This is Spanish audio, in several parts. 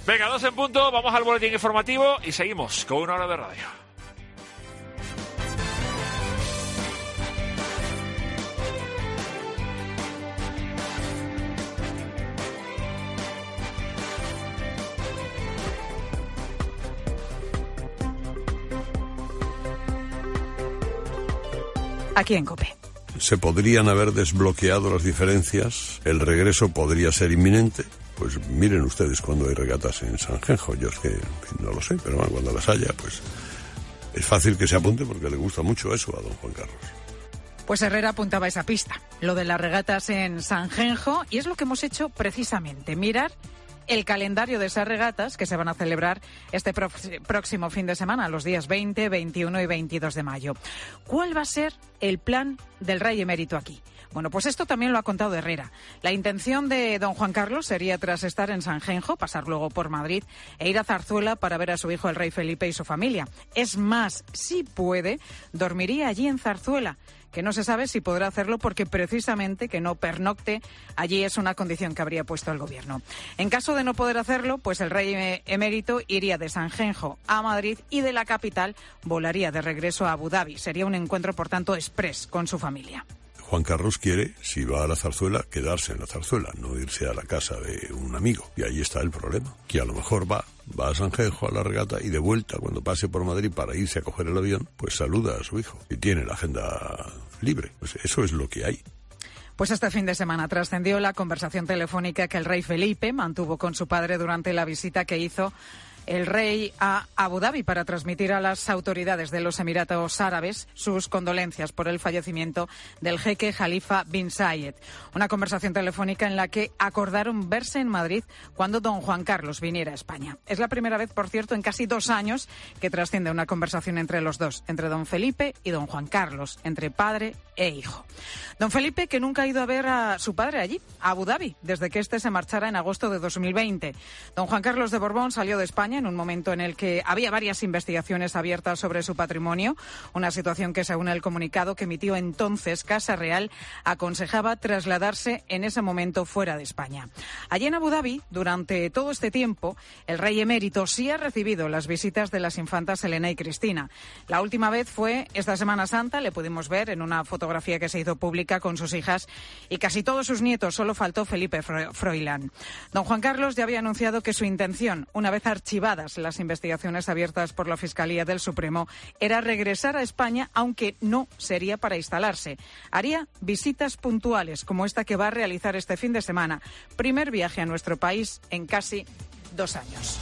Venga, 2 en punto, vamos al boletín informativo y seguimos con 1 hora de radio. Aquí en COPE. Se podrían haber desbloqueado las diferencias, el regreso podría ser inminente. Pues miren ustedes cuando hay regatas en Sanjenjo. Yo es que no lo sé, pero bueno, cuando las haya, pues es fácil que se apunte porque le gusta mucho eso a don Juan Carlos. Pues Herrera apuntaba esa pista, lo de las regatas en Sanjenjo, y es lo que hemos hecho precisamente, mirar el calendario de esas regatas que se van a celebrar este próximo fin de semana, los días 20, 21 y 22 de mayo. ¿Cuál va a ser el plan del Rey Emérito aquí? Bueno, pues esto también lo ha contado Herrera. La intención de don Juan Carlos sería, tras estar en Sanjenjo, pasar luego por Madrid e ir a Zarzuela para ver a su hijo el rey Felipe y su familia. Es más, si puede, dormiría allí en Zarzuela, que no se sabe si podrá hacerlo porque precisamente que no pernocte allí es una condición que habría puesto el gobierno. En caso de no poder hacerlo, pues el rey emérito iría de Sanjenjo a Madrid y de la capital volaría de regreso a Abu Dhabi. Sería un encuentro, por tanto, exprés con su familia. Juan Carlos quiere, si va a la Zarzuela, quedarse en la Zarzuela, no irse a la casa de un amigo. Y ahí está el problema, que a lo mejor va a Sanjenjo a la regata y de vuelta, cuando pase por Madrid para irse a coger el avión, pues saluda a su hijo y tiene la agenda libre. Pues eso es lo que hay. Pues este fin de semana trascendió la conversación telefónica que el rey Felipe mantuvo con su padre durante la visita que hizo el rey a Abu Dhabi para transmitir a las autoridades de los Emiratos Árabes sus condolencias por el fallecimiento del jeque Jalifa bin Zayed. Una conversación telefónica en la que acordaron verse en Madrid cuando don Juan Carlos viniera a España. Es la primera vez, por cierto, en casi 2 años que trasciende una conversación entre los dos, entre don Felipe y don Juan Carlos, entre padre e hijo. Don Felipe, que nunca ha ido a ver a su padre allí, a Abu Dhabi, desde que éste se marchara en agosto de 2020. Don Juan Carlos de Borbón salió de España en un momento en el que había varias investigaciones abiertas sobre su patrimonio, una situación que, según el comunicado que emitió entonces Casa Real, aconsejaba trasladarse en ese momento fuera de España. Allí en Abu Dhabi, durante todo este tiempo, el rey emérito sí ha recibido las visitas de las infantas Elena y Cristina. La última vez fue esta Semana Santa, le pudimos ver en una fotografía que se hizo pública con sus hijas y casi todos sus nietos, solo faltó Felipe Froilán. Don Juan Carlos ya había anunciado que su intención, una vez archivadas las investigaciones abiertas por la Fiscalía del Supremo, era regresar a España, aunque no sería para instalarse. Haría visitas puntuales, como esta que va a realizar este fin de semana. Primer viaje a nuestro país en casi 2 años.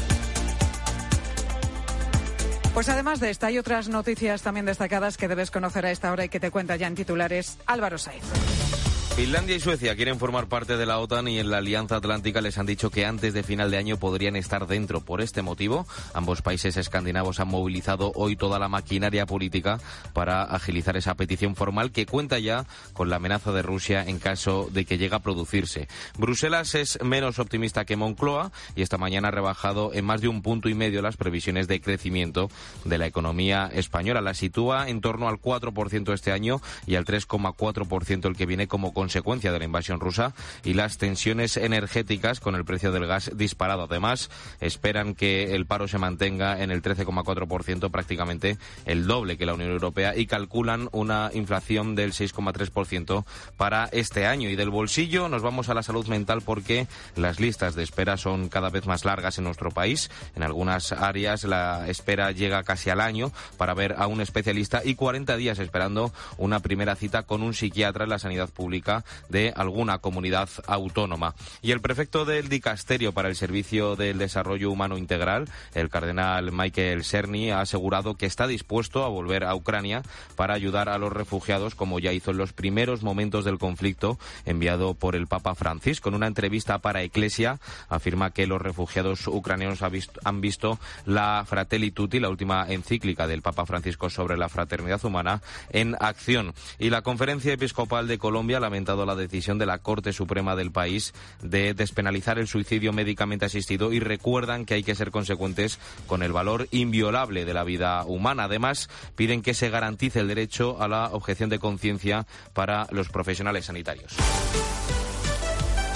Pues además de esta, hay otras noticias también destacadas que debes conocer a esta hora y que te cuenta ya en titulares Álvaro Saiz. Finlandia y Suecia quieren formar parte de la OTAN y en la Alianza Atlántica les han dicho que antes de final de año podrían estar dentro. Por este motivo, ambos países escandinavos han movilizado hoy toda la maquinaria política para agilizar esa petición formal que cuenta ya con la amenaza de Rusia en caso de que llegue a producirse. Bruselas es menos optimista que Moncloa y esta mañana ha rebajado en más de 1,5 puntos las previsiones de crecimiento de la economía española. La sitúa en torno al 4% este año y al 3,4% el que viene como consecuencia de la invasión rusa y las tensiones energéticas con el precio del gas disparado. Además, esperan que el paro se mantenga en el 13,4%, prácticamente el doble que la Unión Europea, y calculan una inflación del 6,3% para este año. Y del bolsillo nos vamos a la salud mental porque las listas de espera son cada vez más largas en nuestro país. En algunas áreas la espera llega casi al año para ver a un especialista y 40 días esperando una primera cita con un psiquiatra en la sanidad pública de alguna comunidad autónoma. Y el prefecto del Dicasterio para el Servicio del Desarrollo Humano Integral, el cardenal Michael Cerny, ha asegurado que está dispuesto a volver a Ucrania para ayudar a los refugiados, como ya hizo en los primeros momentos del conflicto enviado por el Papa Francisco. En una entrevista para Ecclesia afirma que los refugiados ucranianos han visto la Fratelli Tutti, la última encíclica del Papa Francisco sobre la fraternidad humana, en acción. Y la Conferencia Episcopal de Colombia ha lamentado la decisión de la Corte Suprema del país de despenalizar el suicidio médicamente asistido y recuerdan que hay que ser consecuentes con el valor inviolable de la vida humana. Además, piden que se garantice el derecho a la objeción de conciencia para los profesionales sanitarios.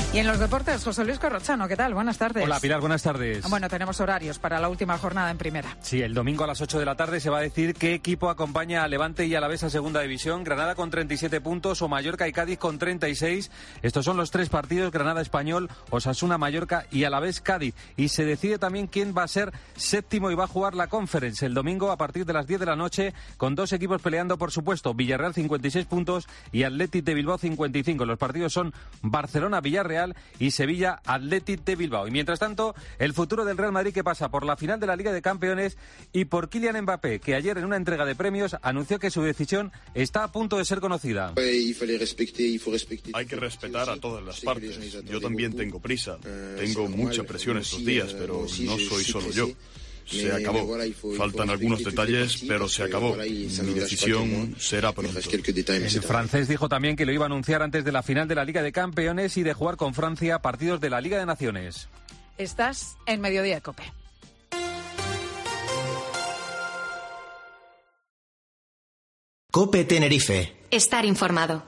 Y en los deportes, José Luis Corrochano, ¿qué tal? Buenas tardes. Hola, Pilar, buenas tardes. Bueno, tenemos horarios para la última jornada en primera. Sí, el domingo a las 8 de la tarde se va a decir qué equipo acompaña a Levante y Alavés a Segunda División. Granada con 37 puntos o Mallorca y Cádiz con 36. Estos son los tres partidos, Granada Español, Osasuna Mallorca y Alavés Cádiz. Y se decide también quién va a ser séptimo y va a jugar la Conference el domingo a partir de las 10 de la noche, con dos equipos peleando, por supuesto, Villarreal 56 puntos y Athletic de Bilbao 55. Los partidos son Barcelona-Villarreal y Sevilla Athletic de Bilbao. Y mientras tanto, el futuro del Real Madrid, que pasa por la final de la Liga de Campeones y por Kylian Mbappé, que ayer en una entrega de premios anunció que su decisión está a punto de ser conocida. Hay que respetar a todas las partes. Yo también tengo prisa. Tengo mucha presión estos días, pero no soy solo yo. Se acabó. Faltan algunos detalles, pero se acabó. Mi decisión será pronto. El francés dijo también que lo iba a anunciar antes de la final de la Liga de Campeones y de jugar con Francia partidos de la Liga de Naciones. Estás en Mediodía COPE. COPE Tenerife. Estar informado.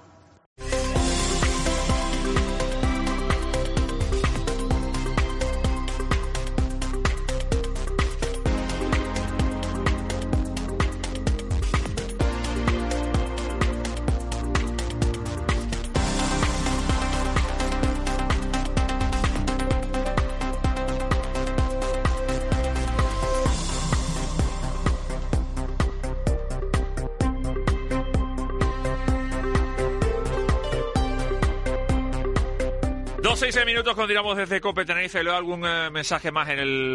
Minutos, continuamos desde COPE Tenerife. Leo algún mensaje más en el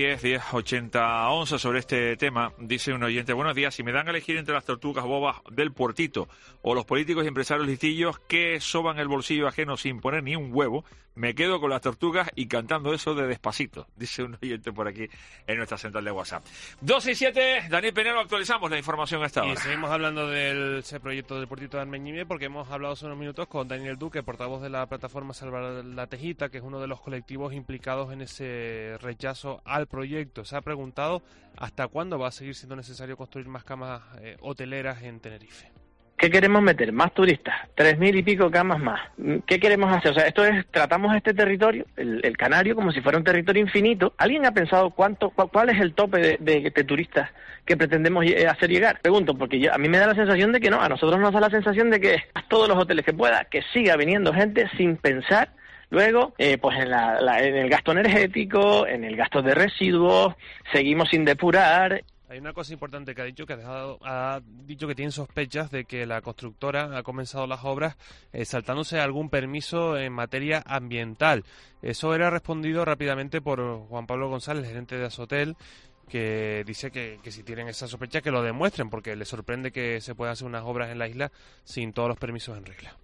610-1080-11 sobre este tema. Dice un oyente: buenos días, si me dan a elegir entre las tortugas bobas del Portito o los políticos y empresarios listillos que soban el bolsillo ajeno sin poner ni un huevo, me quedo con las tortugas y cantando eso de Despacito, dice un oyente por aquí en nuestra central de WhatsApp. 267, Daniel Penelo, actualizamos la información hasta ahora. Y seguimos hablando de ese proyecto del Portito de Armeñime, porque hemos hablado hace unos minutos con Daniel Duque, portavoz de la plataforma Salvar la Tejita, que es uno de los colectivos implicados en ese rechazo al proyecto. Se ha preguntado hasta cuándo va a seguir siendo necesario construir más camas hoteleras en Tenerife. ¿Qué queremos meter? Más turistas, 3.000 y pico camas más. ¿Qué queremos hacer? O sea, tratamos este territorio, el Canario, como si fuera un territorio infinito. ¿Alguien ha pensado cuál es el tope de turistas que pretendemos hacer llegar? Pregunto, porque a mí me da la sensación de que no, a nosotros nos da la sensación de que todos los hoteles que pueda, que siga viniendo gente sin pensar. Luego, pues en el gasto energético, en el gasto de residuos, seguimos sin depurar. Hay una cosa importante que ha dicho, ha dicho que tiene sospechas de que la constructora ha comenzado las obras saltándose algún permiso en materia ambiental. Eso era respondido rápidamente por Juan Pablo González, gerente de Azotel, que dice que si tienen esa sospecha que lo demuestren, porque le sorprende que se puedan hacer unas obras en la isla sin todos los permisos en regla.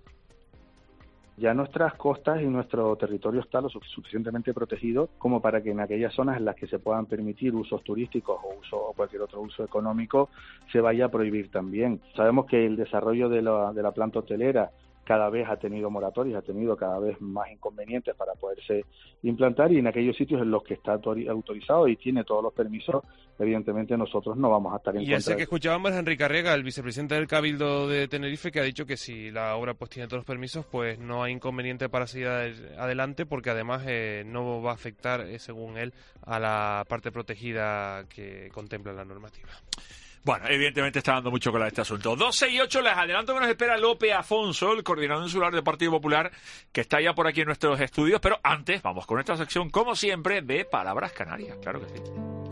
Ya nuestras costas y nuestro territorio está lo suficientemente protegido como para que en aquellas zonas en las que se puedan permitir usos turísticos o cualquier otro uso económico se vaya a prohibir también. Sabemos que el desarrollo de la planta hotelera cada vez ha tenido moratorias, ha tenido cada vez más inconvenientes para poderse implantar, y en aquellos sitios en los que está autorizado y tiene todos los permisos, evidentemente nosotros no vamos a estar en contra. Y ese que escuchábamos es Enrique Arriaga, el vicepresidente del Cabildo de Tenerife, que ha dicho que si la obra pues tiene todos los permisos, pues no hay inconveniente para seguir adelante, porque además no va a afectar, según él, a la parte protegida que contempla la normativa. Bueno, evidentemente está dando mucho cola este asunto. 12 y 8, les adelanto que nos espera Lope Afonso, el coordinador insular del Partido Popular, que está ya por aquí en nuestros estudios, pero antes vamos con esta sección, como siempre, de Palabras Canarias. Claro que sí.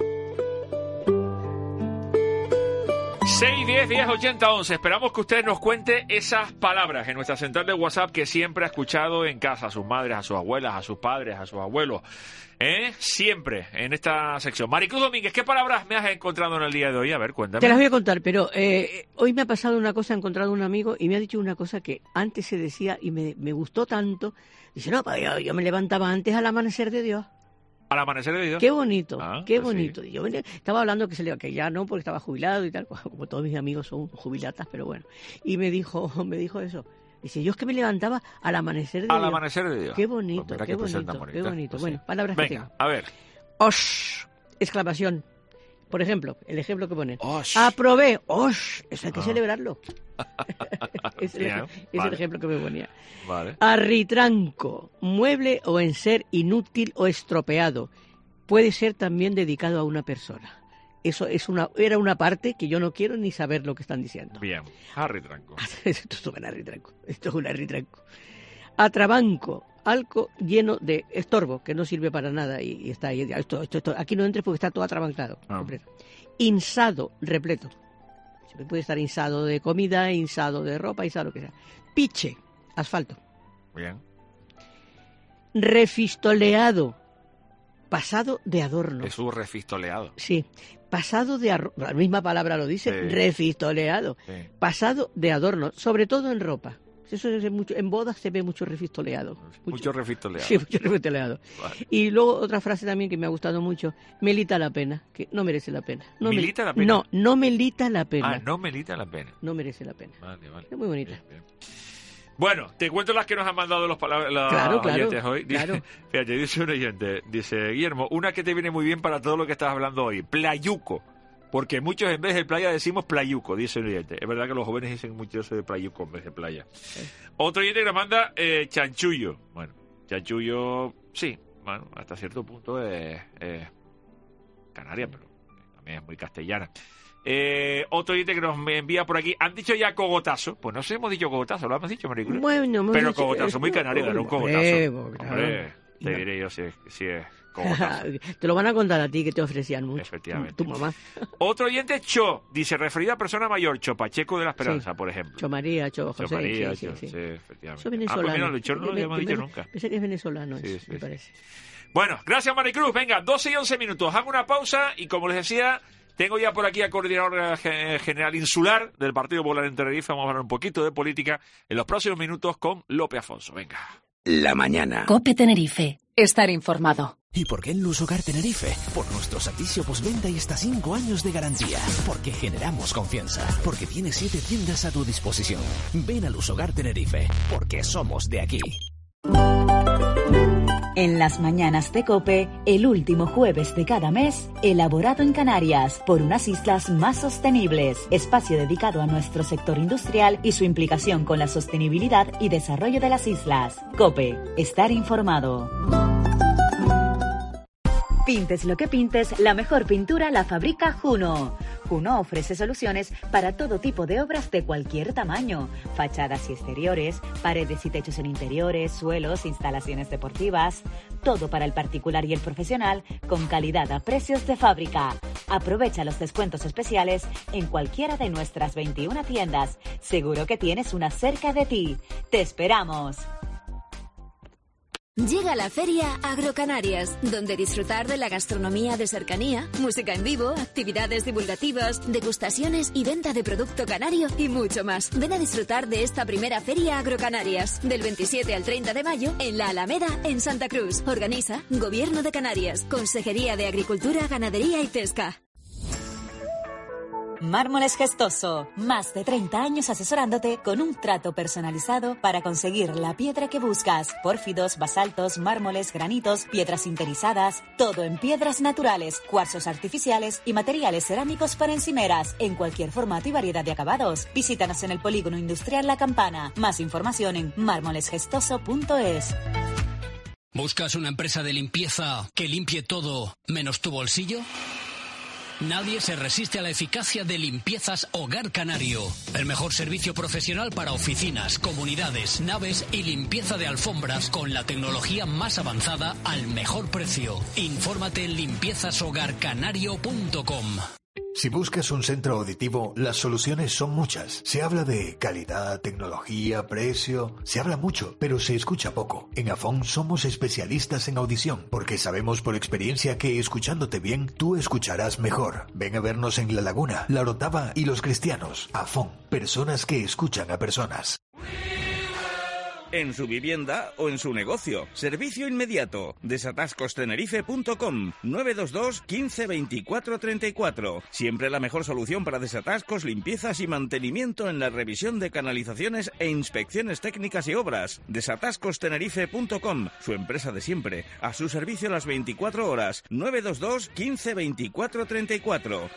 610-1080-11. Esperamos que usted nos cuente esas palabras en nuestra central de WhatsApp que siempre ha escuchado en casa, a sus madres, a sus abuelas, a sus padres, a sus abuelos. Siempre en esta sección. Maricruz Domínguez, ¿qué palabras me has encontrado en el día de hoy? A ver, cuéntame. Te las voy a contar, pero hoy me ha pasado una cosa, he encontrado un amigo y me ha dicho una cosa que antes se decía y me gustó tanto. Dice, no, yo me levantaba antes al amanecer de Dios. Al amanecer de Dios. Qué bonito, qué pues bonito. Sí. Yo estaba hablando que ya no, porque estaba jubilado y tal, como todos mis amigos son jubilatas, pero bueno. Y me dijo eso. Dice, yo es que me levantaba al amanecer de Dios. Al amanecer de Dios. Qué bonito, Pues qué bonito, qué bonito. Pues bueno, sí. palabras Venga, que tengo. a ver. ¡Osh! Exclamación. Por ejemplo, el ejemplo que ponen. Aprobé. ¡Osh! Eso hay que celebrarlo. Es el ejemplo que me ponía. Vale. Arritranco. Mueble o enser inútil o estropeado. Puede ser también dedicado a una persona. Eso era una parte que yo no quiero ni saber lo que están diciendo. Bien. Arritranco. Esto es un arritranco. Atrabanco. Algo lleno de estorbo, que no sirve para nada y está ahí. Esto, aquí no entres porque está todo atrabancado. Completo. Insado, repleto. Se puede estar insado de comida, insado de ropa, insado lo que sea. Piche, asfalto. Bien. Refistoleado, pasado de adorno. Es un refistoleado. Sí, pasado de adorno. La misma palabra lo dice, sí. Refistoleado. Sí. Pasado de adorno, sobre todo en ropa. Eso es mucho, en bodas se ve mucho refistoleado. Mucho refistoleado. Sí, mucho refistoleado. Vale. Y luego otra frase también que me ha gustado mucho. Melita la pena, que no merece la pena. ¿Melita la pena? No melita la pena. No melita la pena. No merece la pena. Vale. Es muy bonita. Bien. Bueno, te cuento las que nos han mandado los oyentes hoy. Claro. Fíjate, dice un oyente, dice Guillermo, una que te viene muy bien para todo lo que estás hablando hoy, playuco. Porque muchos en vez de playa decimos playuco, dice el oyente. Es verdad que los jóvenes dicen mucho eso de playuco en vez de playa. Sí. Otro oyente que nos manda chanchullo. Bueno, chanchullo, sí, bueno, hasta cierto punto es canaria, pero también es muy castellana. Otro oyente que nos envía por aquí. Han dicho ya cogotazo. Pues no sé, hemos dicho cogotazo, lo hemos dicho, Maricruz. Bueno, pero cogotazo, muy canario, dar un cogotazo. Hombre, te diré yo si es te lo van a contar a ti, que te ofrecían mucho. Efectivamente. Tu mamá. Otro oyente, Cho, dice, referida a persona mayor, Cho Pacheco de la Esperanza, por ejemplo. Cho María, Cho José. Cho María, sí, efectivamente. Eso es venezolano. Pues mira, no lo hemos dicho nunca. Pensé que es venezolano, me parece. Bueno, gracias, Maricruz. Venga, 12 y 11 minutos. Hago una pausa y, como les decía, tengo ya por aquí al coordinador general insular del Partido Popular en Tenerife. Vamos a hablar un poquito de política en los próximos minutos con López Afonso. Venga. La mañana. COPE Tenerife. Estar informado. ¿Y por qué en Lusogar Tenerife? Por nuestro servicio postventa y hasta 5 años de garantía. Porque generamos confianza. Porque tiene 7 tiendas a tu disposición. Ven a Lusogar Tenerife. Porque somos de aquí. En las mañanas de COPE, el último jueves de cada mes, elaborado en Canarias por unas islas más sostenibles. Espacio dedicado a nuestro sector industrial y su implicación con la sostenibilidad y desarrollo de las islas. COPE. Estar informado. Pintes lo que pintes, la mejor pintura la fabrica Juno. Juno ofrece soluciones para todo tipo de obras de cualquier tamaño. Fachadas y exteriores, paredes y techos en interiores, suelos, instalaciones deportivas. Todo para el particular y el profesional, con calidad a precios de fábrica. Aprovecha los descuentos especiales en cualquiera de nuestras 21 tiendas. Seguro que tienes una cerca de ti. ¡Te esperamos! Llega la Feria Agrocanarias, donde disfrutar de la gastronomía de cercanía, música en vivo, actividades divulgativas, degustaciones y venta de producto canario y mucho más. Ven a disfrutar de esta primera Feria Agrocanarias, del 27 al 30 de mayo, en la Alameda, en Santa Cruz. Organiza Gobierno de Canarias, Consejería de Agricultura, Ganadería y Pesca. Mármoles Gestoso. Más de 30 años asesorándote con un trato personalizado para conseguir la piedra que buscas. Pórfidos, basaltos, mármoles, granitos, piedras sinterizadas. Todo en piedras naturales, cuarzos artificiales y materiales cerámicos para encimeras. En cualquier formato y variedad de acabados. Visítanos en el Polígono Industrial La Campana. Más información en mármolesgestoso.es. ¿Buscas una empresa de limpieza que limpie todo menos tu bolsillo? Nadie se resiste a la eficacia de Limpiezas Hogar Canario. El mejor servicio profesional para oficinas, comunidades, naves y limpieza de alfombras con la tecnología más avanzada al mejor precio. Infórmate en limpiezashogarcanario.com. Si buscas un centro auditivo, las soluciones son muchas. Se habla de calidad, tecnología, precio. Se habla mucho, pero se escucha poco. En Afón somos especialistas en audición, porque sabemos por experiencia que escuchándote bien, tú escucharás mejor. Ven a vernos en La Laguna, La Orotava y Los Cristianos. Afón, personas que escuchan a personas. en su vivienda o en su negocio. Servicio inmediato. Desatascostenerife.com 922 15 24 34. Siempre la mejor solución para desatascos, limpiezas y mantenimiento en la revisión de canalizaciones e inspecciones técnicas y obras. Desatascostenerife.com, su empresa de siempre, a su servicio las 24 horas. 922 15 24 34.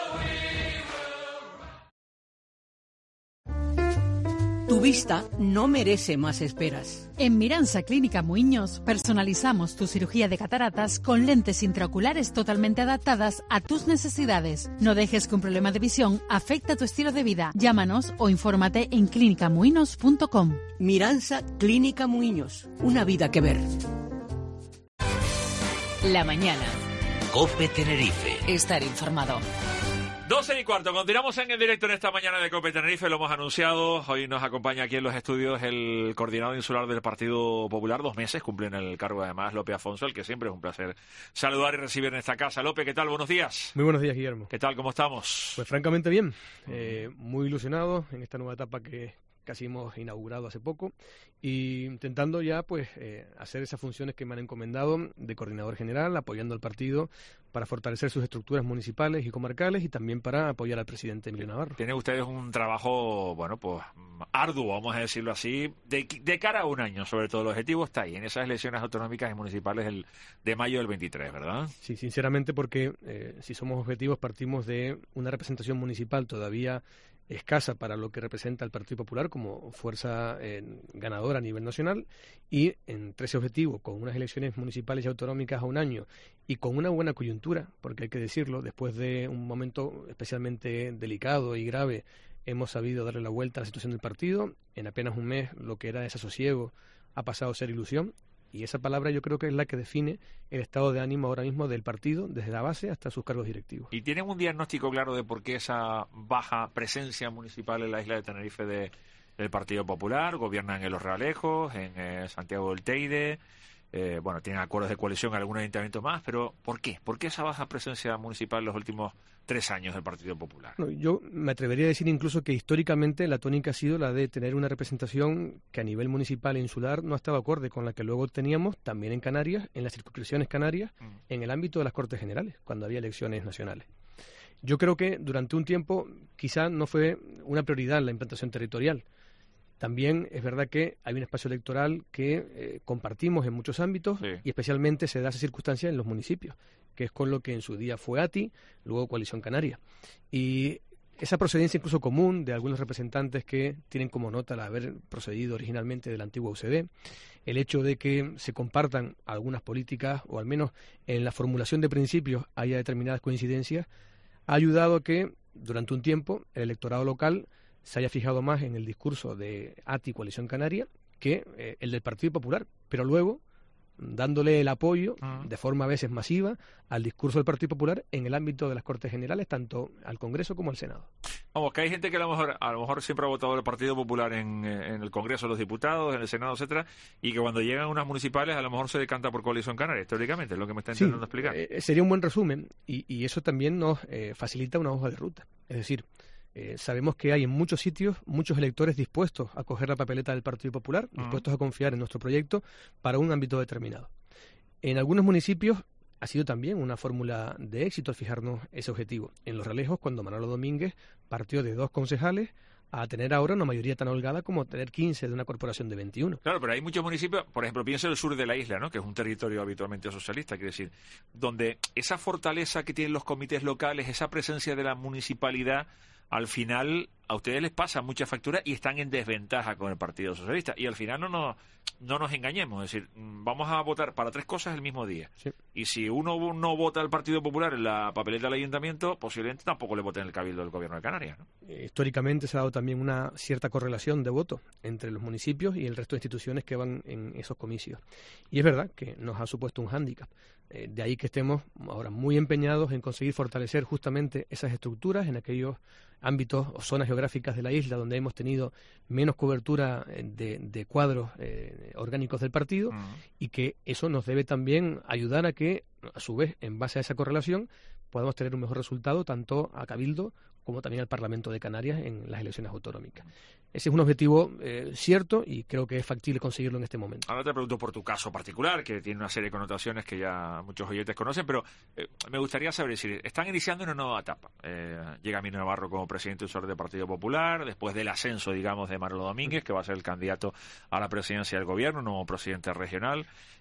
Tu vista no merece más esperas. En Miransa Clínica Muiños personalizamos tu cirugía de cataratas con lentes intraoculares totalmente adaptadas a tus necesidades. No dejes que un problema de visión afecte a tu estilo de vida. Llámanos o infórmate en clinicamuinos.com. Miransa Clínica Muiños, una vida que ver. La mañana. COPE Tenerife. Estar informado. 12:15, continuamos en el directo en esta mañana de COPE Tenerife, lo hemos anunciado, hoy nos acompaña aquí en los estudios el coordinador insular del Partido Popular, 2 meses, cumple en el cargo además Lope Afonso, el que siempre es un placer saludar y recibir en esta casa. Lope, ¿qué tal? Buenos días. Muy buenos días, Guillermo. ¿Qué tal? ¿Cómo estamos? Pues francamente bien, muy ilusionado en esta nueva etapa que casi hemos inaugurado hace poco y intentando ya pues hacer esas funciones que me han encomendado de coordinador general, apoyando al partido para fortalecer sus estructuras municipales y comarcales y también para apoyar al presidente Emilio Navarro. Tienen ustedes un trabajo, bueno, pues arduo, vamos a decirlo así, de cara a un año, sobre todo el objetivo está ahí, en esas elecciones autonómicas y municipales de mayo del 23, ¿verdad? Sí, sinceramente porque si somos objetivos partimos de una representación municipal todavía escasa para lo que representa el Partido Popular como fuerza ganadora a nivel nacional y entre ese objetivo, con unas elecciones municipales y autonómicas a un año y con una buena coyuntura, porque hay que decirlo, después de un momento especialmente delicado y grave hemos sabido darle la vuelta a la situación del partido, en apenas un mes lo que era desasosiego ha pasado a ser ilusión. Y esa palabra yo creo que es la que define el estado de ánimo ahora mismo del partido, desde la base hasta sus cargos directivos. ¿Y tienen un diagnóstico claro de por qué esa baja presencia municipal en la isla de Tenerife del Partido Popular? Gobiernan en Los Realejos, en Santiago del Teide, bueno, tienen acuerdos de coalición en algunos ayuntamientos más, pero ¿por qué? ¿Por qué esa baja presencia municipal en los últimos 3 años del Partido Popular? No, yo me atrevería a decir incluso que históricamente la tónica ha sido la de tener una representación que a nivel municipal e insular no ha estado acorde con la que luego teníamos también en Canarias, en las circunscripciones canarias, en el ámbito de las Cortes Generales, cuando había elecciones nacionales. Yo creo que durante un tiempo quizá no fue una prioridad la implantación territorial. También es verdad que hay un espacio electoral que compartimos en muchos ámbitos y especialmente se da esa circunstancia en los municipios, que es con lo que en su día fue ATI, luego Coalición Canaria. Y esa procedencia incluso común de algunos representantes que tienen como nota el haber procedido originalmente de la antigua UCD, el hecho de que se compartan algunas políticas o al menos en la formulación de principios haya determinadas coincidencias, ha ayudado a que durante un tiempo el electorado local se haya fijado más en el discurso de ATI Coalición Canaria que el del Partido Popular, pero luego dándole el apoyo de forma a veces masiva al discurso del Partido Popular en el ámbito de las Cortes Generales, tanto al Congreso como al Senado. Vamos, que hay gente que a lo mejor siempre ha votado el Partido Popular en el Congreso de los Diputados, en el Senado, etcétera, y que cuando llegan unas municipales a lo mejor se decanta por Coalición Canaria, teóricamente, es lo que me está intentando explicar. Sería un buen resumen y eso también nos facilita una hoja de ruta. Es decir, sabemos que hay en muchos sitios muchos electores dispuestos a coger la papeleta del Partido Popular, dispuestos a confiar en nuestro proyecto para un ámbito determinado. En algunos municipios ha sido también una fórmula de éxito al fijarnos ese objetivo. En Los Realejos, cuando Manolo Domínguez partió de 2 concejales a tener ahora una mayoría tan holgada como tener 15 de una corporación de 21. Claro, pero hay muchos municipios, por ejemplo, pienso en el sur de la isla, ¿no?, que es un territorio habitualmente socialista, quiere decir, donde esa fortaleza que tienen los comités locales, esa presencia de la municipalidad, al final a ustedes les pasa mucha factura y están en desventaja con el Partido Socialista. Y al final no nos engañemos, es decir, vamos a votar para 3 cosas el mismo día. Sí. Y si uno no vota al Partido Popular en la papeleta del ayuntamiento, posiblemente tampoco le voten en el Cabildo del Gobierno de Canarias, ¿no? Históricamente se ha dado también una cierta correlación de voto entre los municipios y el resto de instituciones que van en esos comicios. Y es verdad que nos ha supuesto un hándicap. De ahí que estemos ahora muy empeñados en conseguir fortalecer justamente esas estructuras en aquellos ámbitos o zonas geográficas de la isla donde hemos tenido menos cobertura de cuadros orgánicos del partido y que eso nos debe también ayudar a que, a su vez, en base a esa correlación, podamos tener un mejor resultado tanto a Cabildo como también al Parlamento de Canarias en las elecciones autonómicas. Ese es un objetivo cierto y creo que es factible conseguirlo en este momento. Ahora te pregunto por tu caso particular, que tiene una serie de connotaciones que ya muchos oyentes conocen, pero me gustaría saber si están iniciando una nueva etapa. Llega Mino Navarro como presidente usuario del Partido Popular, después del ascenso, digamos, de Manolo Domínguez, que va a ser el candidato a la presidencia del gobierno, nuevo presidente regional.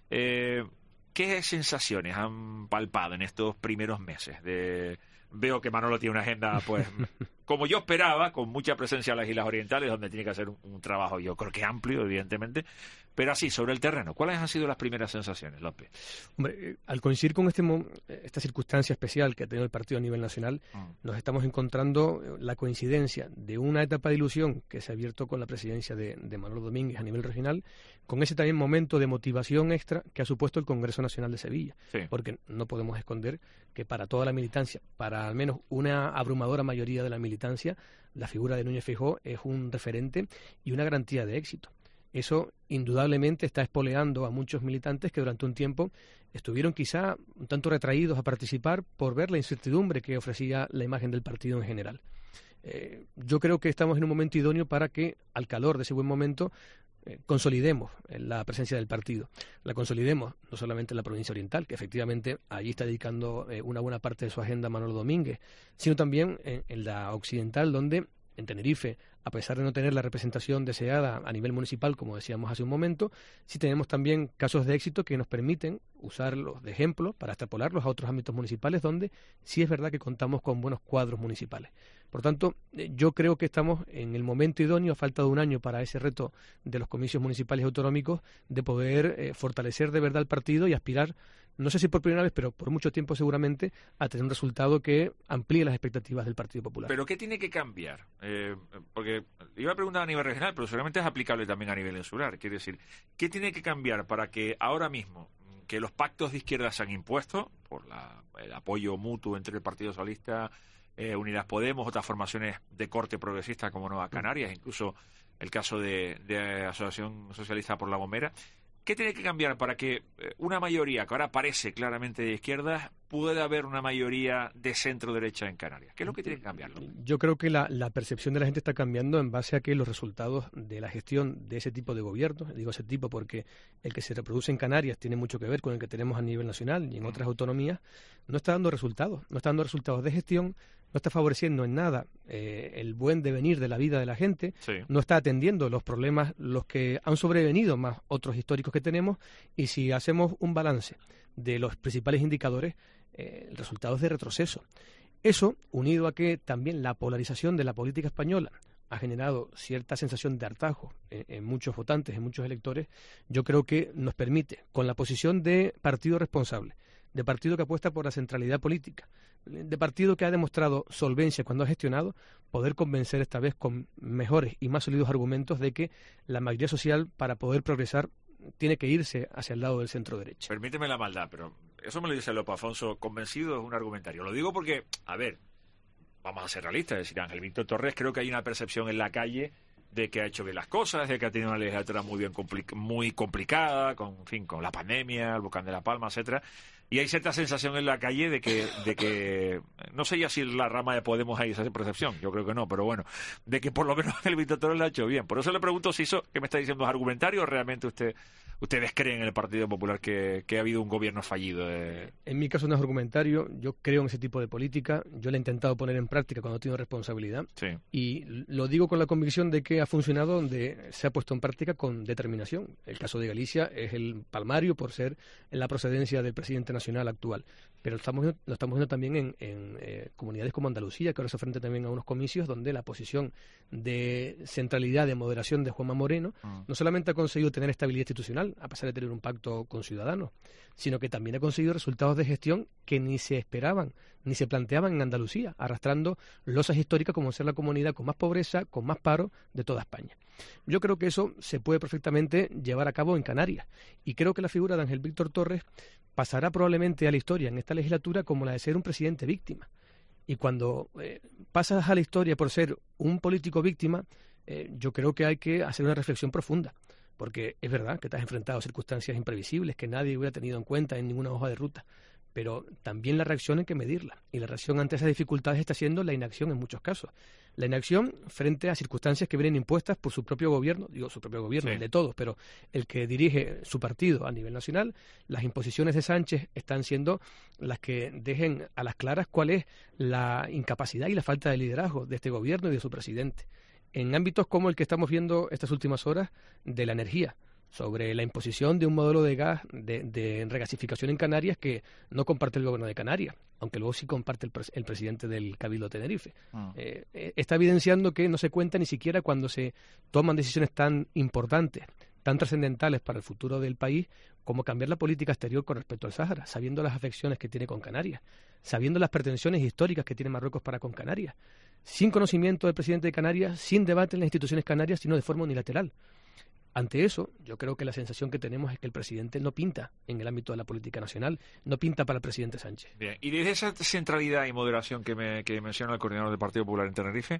¿Qué sensaciones han palpado en estos primeros meses? Veo que Manolo tiene una agenda, pues, como yo esperaba, con mucha presencia en las Islas Orientales, donde tiene que hacer un trabajo, yo creo que amplio, evidentemente, pero así, sobre el terreno, ¿cuáles han sido las primeras sensaciones, López? Hombre, al coincidir con esta circunstancia especial que ha tenido el partido a nivel nacional, nos estamos encontrando la coincidencia de una etapa de ilusión que se ha abierto con la presidencia de Manolo Domínguez a nivel regional, con ese también momento de motivación extra que ha supuesto el Congreso Nacional de Sevilla, porque no podemos esconder que para toda la militancia, para al menos una abrumadora mayoría de la militancia, la figura de Núñez Feijóo es un referente y una garantía de éxito. Eso indudablemente está espoleando a muchos militantes que durante un tiempo estuvieron quizá un tanto retraídos a participar por ver la incertidumbre que ofrecía la imagen del partido en general. Yo creo que estamos en un momento idóneo para que, al calor de ese buen momento, consolidemos la presencia del partido. La consolidemos no solamente en la provincia oriental, que efectivamente allí está dedicando una buena parte de su agenda a Manolo Domínguez, sino también en la occidental, donde en Tenerife, a pesar de no tener la representación deseada a nivel municipal, como decíamos hace un momento, sí tenemos también casos de éxito que nos permiten usarlos de ejemplo para extrapolarlos a otros ámbitos municipales donde sí es verdad que contamos con buenos cuadros municipales. Por tanto, yo creo que estamos en el momento idóneo, a falta de un año para ese reto de los comicios municipales y autonómicos, de poder fortalecer de verdad el partido y aspirar, no sé si por primera vez, pero por mucho tiempo seguramente, a tener un resultado que amplíe las expectativas del Partido Popular. ¿Pero qué tiene que cambiar? Porque iba a preguntar a nivel regional, pero seguramente es aplicable también a nivel insular. Quiere decir, ¿qué tiene que cambiar para que ahora mismo, que los pactos de izquierda se han impuesto por el apoyo mutuo entre el Partido Socialista, Unidas Podemos, otras formaciones de corte progresista como Nueva Canarias, incluso el caso de Asociación Socialista por La Gomera, ¿qué tiene que cambiar para que una mayoría que ahora parece claramente de izquierdas pueda haber una mayoría de centro-derecha en Canarias? ¿Qué es lo que tiene que cambiarlo? Yo creo que la percepción de la gente está cambiando en base a que los resultados de la gestión de ese tipo de gobierno, digo ese tipo porque el que se reproduce en Canarias tiene mucho que ver con el que tenemos a nivel nacional y en otras autonomías, no está dando resultados de gestión, no está favoreciendo en nada el buen devenir de la vida de la gente, no está atendiendo los problemas, los que han sobrevenido más otros históricos que tenemos, y si hacemos un balance de los principales indicadores, el resultado es de retroceso. Eso, unido a que también la polarización de la política española ha generado cierta sensación de hartazgo en muchos votantes, en muchos electores, yo creo que nos permite, con la posición de partido responsable, de partido que apuesta por la centralidad política, de partido que ha demostrado solvencia cuando ha gestionado, poder convencer esta vez con mejores y más sólidos argumentos de que la mayoría social, para poder progresar, tiene que irse hacia el lado del centro derecha. Permíteme la maldad, pero eso me lo dice López Afonso, convencido es un argumentario. Lo digo porque, a ver, vamos a ser realistas, es decir, Ángel Víctor Torres, creo que hay una percepción en la calle de que ha hecho bien las cosas, de que ha tenido una legislatura muy complicada, con la pandemia, el volcán de La Palma, etcétera. Y hay cierta sensación en la calle de que no sé ya si la rama de Podemos hay esa percepción, yo creo que no, pero bueno, de que por lo menos el Víctor Torres lo ha hecho bien. Por eso le pregunto si eso que me está diciendo es argumentario o realmente ustedes creen en el Partido Popular que ha habido un gobierno fallido. En mi caso no es argumentario, yo creo en ese tipo de política, yo la he intentado poner en práctica cuando he tenido responsabilidad y lo digo con la convicción de que ha funcionado donde se ha puesto en práctica con determinación. El caso de Galicia es el palmario por ser la procedencia del presidente nacional actual, pero lo estamos viendo también en comunidades como Andalucía, que ahora se enfrenta también a unos comicios donde la posición de centralidad, de moderación de Juanma Moreno no solamente ha conseguido tener estabilidad institucional, a pesar de tener un pacto con Ciudadanos, sino que también ha conseguido resultados de gestión que ni se esperaban, ni se planteaban en Andalucía, arrastrando losas históricas como ser la comunidad con más pobreza, con más paro de toda España. Yo creo que eso se puede perfectamente llevar a cabo en Canarias, y creo que la figura de Ángel Víctor Torres pasará probablemente a la historia en esta legislatura como la de ser un presidente víctima. Y cuando pasas a la historia por ser un político víctima, yo creo que hay que hacer una reflexión profunda, porque es verdad que te has enfrentado a circunstancias imprevisibles que nadie hubiera tenido en cuenta en ninguna hoja de ruta, pero también la reacción hay que medirla. Y la reacción ante esas dificultades está siendo la inacción en muchos casos. La inacción frente a circunstancias que vienen impuestas por su propio gobierno, sí, el de todos, pero el que dirige su partido a nivel nacional. Las imposiciones de Sánchez están siendo las que dejen a las claras cuál es la incapacidad y la falta de liderazgo de este gobierno y de su presidente. En ámbitos como el que estamos viendo estas últimas horas de la energía, sobre la imposición de un modelo de gas de regasificación en Canarias que no comparte el gobierno de Canarias, aunque luego sí comparte el presidente del Cabildo de Tenerife. Está evidenciando que no se cuenta ni siquiera cuando se toman decisiones tan importantes, tan trascendentales para el futuro del país, como cambiar la política exterior con respecto al Sáhara, sabiendo las afecciones que tiene con Canarias, sabiendo las pretensiones históricas que tiene Marruecos para con Canarias, sin conocimiento del presidente de Canarias, sin debate en las instituciones canarias, sino de forma unilateral. Ante eso, yo creo que la sensación que tenemos es que el presidente no pinta en el ámbito de la política nacional, no pinta para el presidente Sánchez. Bien, y desde esa centralidad y moderación que menciona el coordinador del Partido Popular en Tenerife,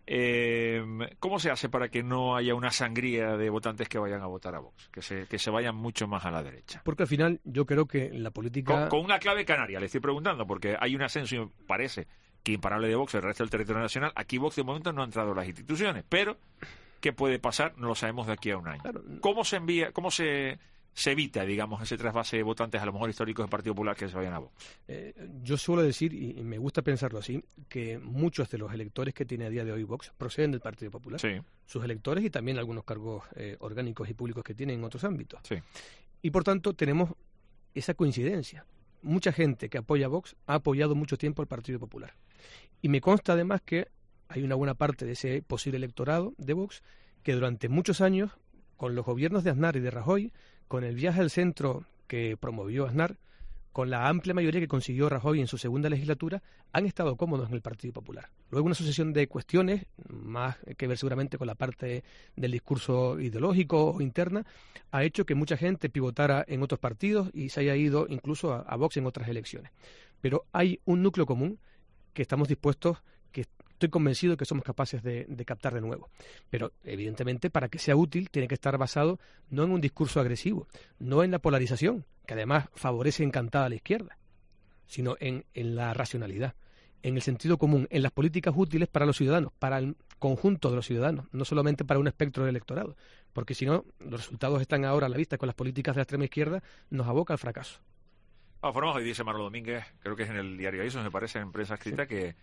¿cómo se hace para que no haya una sangría de votantes que vayan a votar a Vox, que se vayan mucho más a la derecha? Porque al final yo creo que la política... Con una clave canaria, le estoy preguntando, porque hay un ascenso, parece, que imparable de Vox el resto del territorio nacional. Aquí Vox de momento no ha entrado en las instituciones, pero... ¿qué puede pasar? No lo sabemos de aquí a un año. Claro. ¿Cómo se evita, digamos, ese trasvase de votantes, a lo mejor históricos del Partido Popular, que se vayan a Vox? Yo suelo decir, y me gusta pensarlo así, que muchos de los electores que tiene a día de hoy Vox proceden del Partido Popular. Sí. Sus electores y también algunos cargos orgánicos y públicos que tienen en otros ámbitos. Sí. Y por tanto tenemos esa coincidencia. Mucha gente que apoya a Vox ha apoyado mucho tiempo al Partido Popular. Y me consta además que hay una buena parte de ese posible electorado de Vox que durante muchos años, con los gobiernos de Aznar y de Rajoy, con el viaje al centro que promovió Aznar, con la amplia mayoría que consiguió Rajoy en su segunda legislatura, han estado cómodos en el Partido Popular. Luego una sucesión de cuestiones, más que ver seguramente con la parte del discurso ideológico o interna, ha hecho que mucha gente pivotara en otros partidos y se haya ido incluso a Vox en otras elecciones. Pero hay un núcleo común que estamos dispuestos, que estoy convencido que somos capaces de captar de nuevo. Pero, evidentemente, para que sea útil, tiene que estar basado no en un discurso agresivo, no en la polarización, que además favorece encantada a la izquierda, sino en la racionalidad, en el sentido común, en las políticas útiles para los ciudadanos, para el conjunto de los ciudadanos, no solamente para un espectro del electorado, porque si no, los resultados están ahora a la vista con las políticas de la extrema izquierda, nos aboca al fracaso. Hoy dice Marlo Domínguez, creo que es en el diario Eso, me parece, en prensa escrita, sí,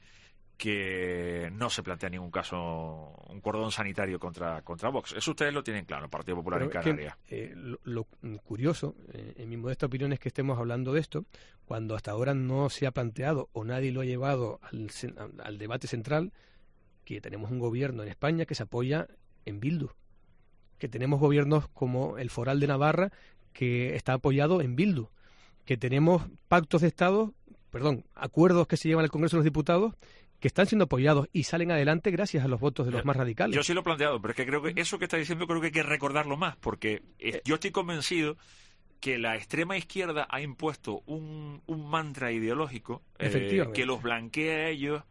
que no se plantea en ningún caso un cordón sanitario contra Vox. Eso ustedes lo tienen claro, el Partido Popular en Canarias. Lo curioso, en mi modesta opinión, es que estemos hablando de esto cuando hasta ahora no se ha planteado o nadie lo ha llevado al debate central, que tenemos un gobierno en España que se apoya en Bildu, que tenemos gobiernos como el Foral de Navarra que está apoyado en Bildu, que tenemos pactos de Estado, acuerdos que se llevan al Congreso de los Diputados que están siendo apoyados y salen adelante gracias a los votos de los más radicales. Yo sí lo he planteado, pero es que creo que eso que está diciendo creo que hay que recordarlo más, porque yo estoy convencido que la extrema izquierda ha impuesto un mantra ideológico que los blanquea a ellos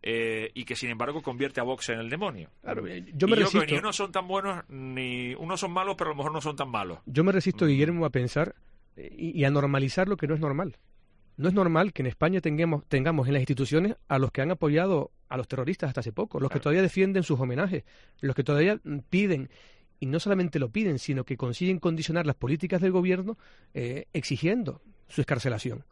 y que sin embargo convierte a Vox en el demonio. Claro, yo me resisto. Ni unos son tan buenos ni unos son malos, pero a lo mejor no son tan malos. Yo me resisto, Guillermo, a pensar y a normalizar lo que no es normal. No es normal que en España tengamos en las instituciones a los que han apoyado a los terroristas hasta hace poco, los que todavía defienden sus homenajes, los que todavía piden, y no solamente lo piden, sino que consiguen condicionar las políticas del gobierno exigiendo su excarcelación.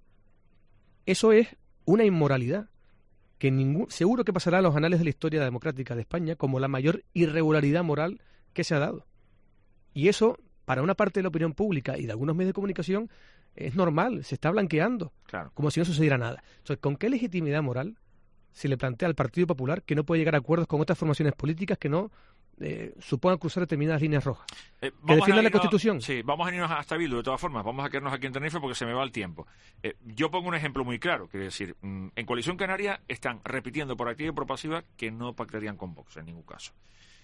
Eso es una inmoralidad que seguro que pasará a los anales de la historia democrática de España como la mayor irregularidad moral que se ha dado. Y eso, para una parte de la opinión pública y de algunos medios de comunicación, es normal, se está blanqueando, como si no sucediera nada. Entonces, ¿con qué legitimidad moral se le plantea al Partido Popular que no puede llegar a acuerdos con otras formaciones políticas que no supongan cruzar determinadas líneas rojas? ¿Que defiendan la Constitución? Sí, vamos a irnos hasta Bildu, de todas formas. Vamos a quedarnos aquí en Tenerife porque se me va el tiempo. Yo pongo un ejemplo muy claro, que es decir, en Coalición Canaria están repitiendo por activa y por pasiva que no pactarían con Vox en ningún caso.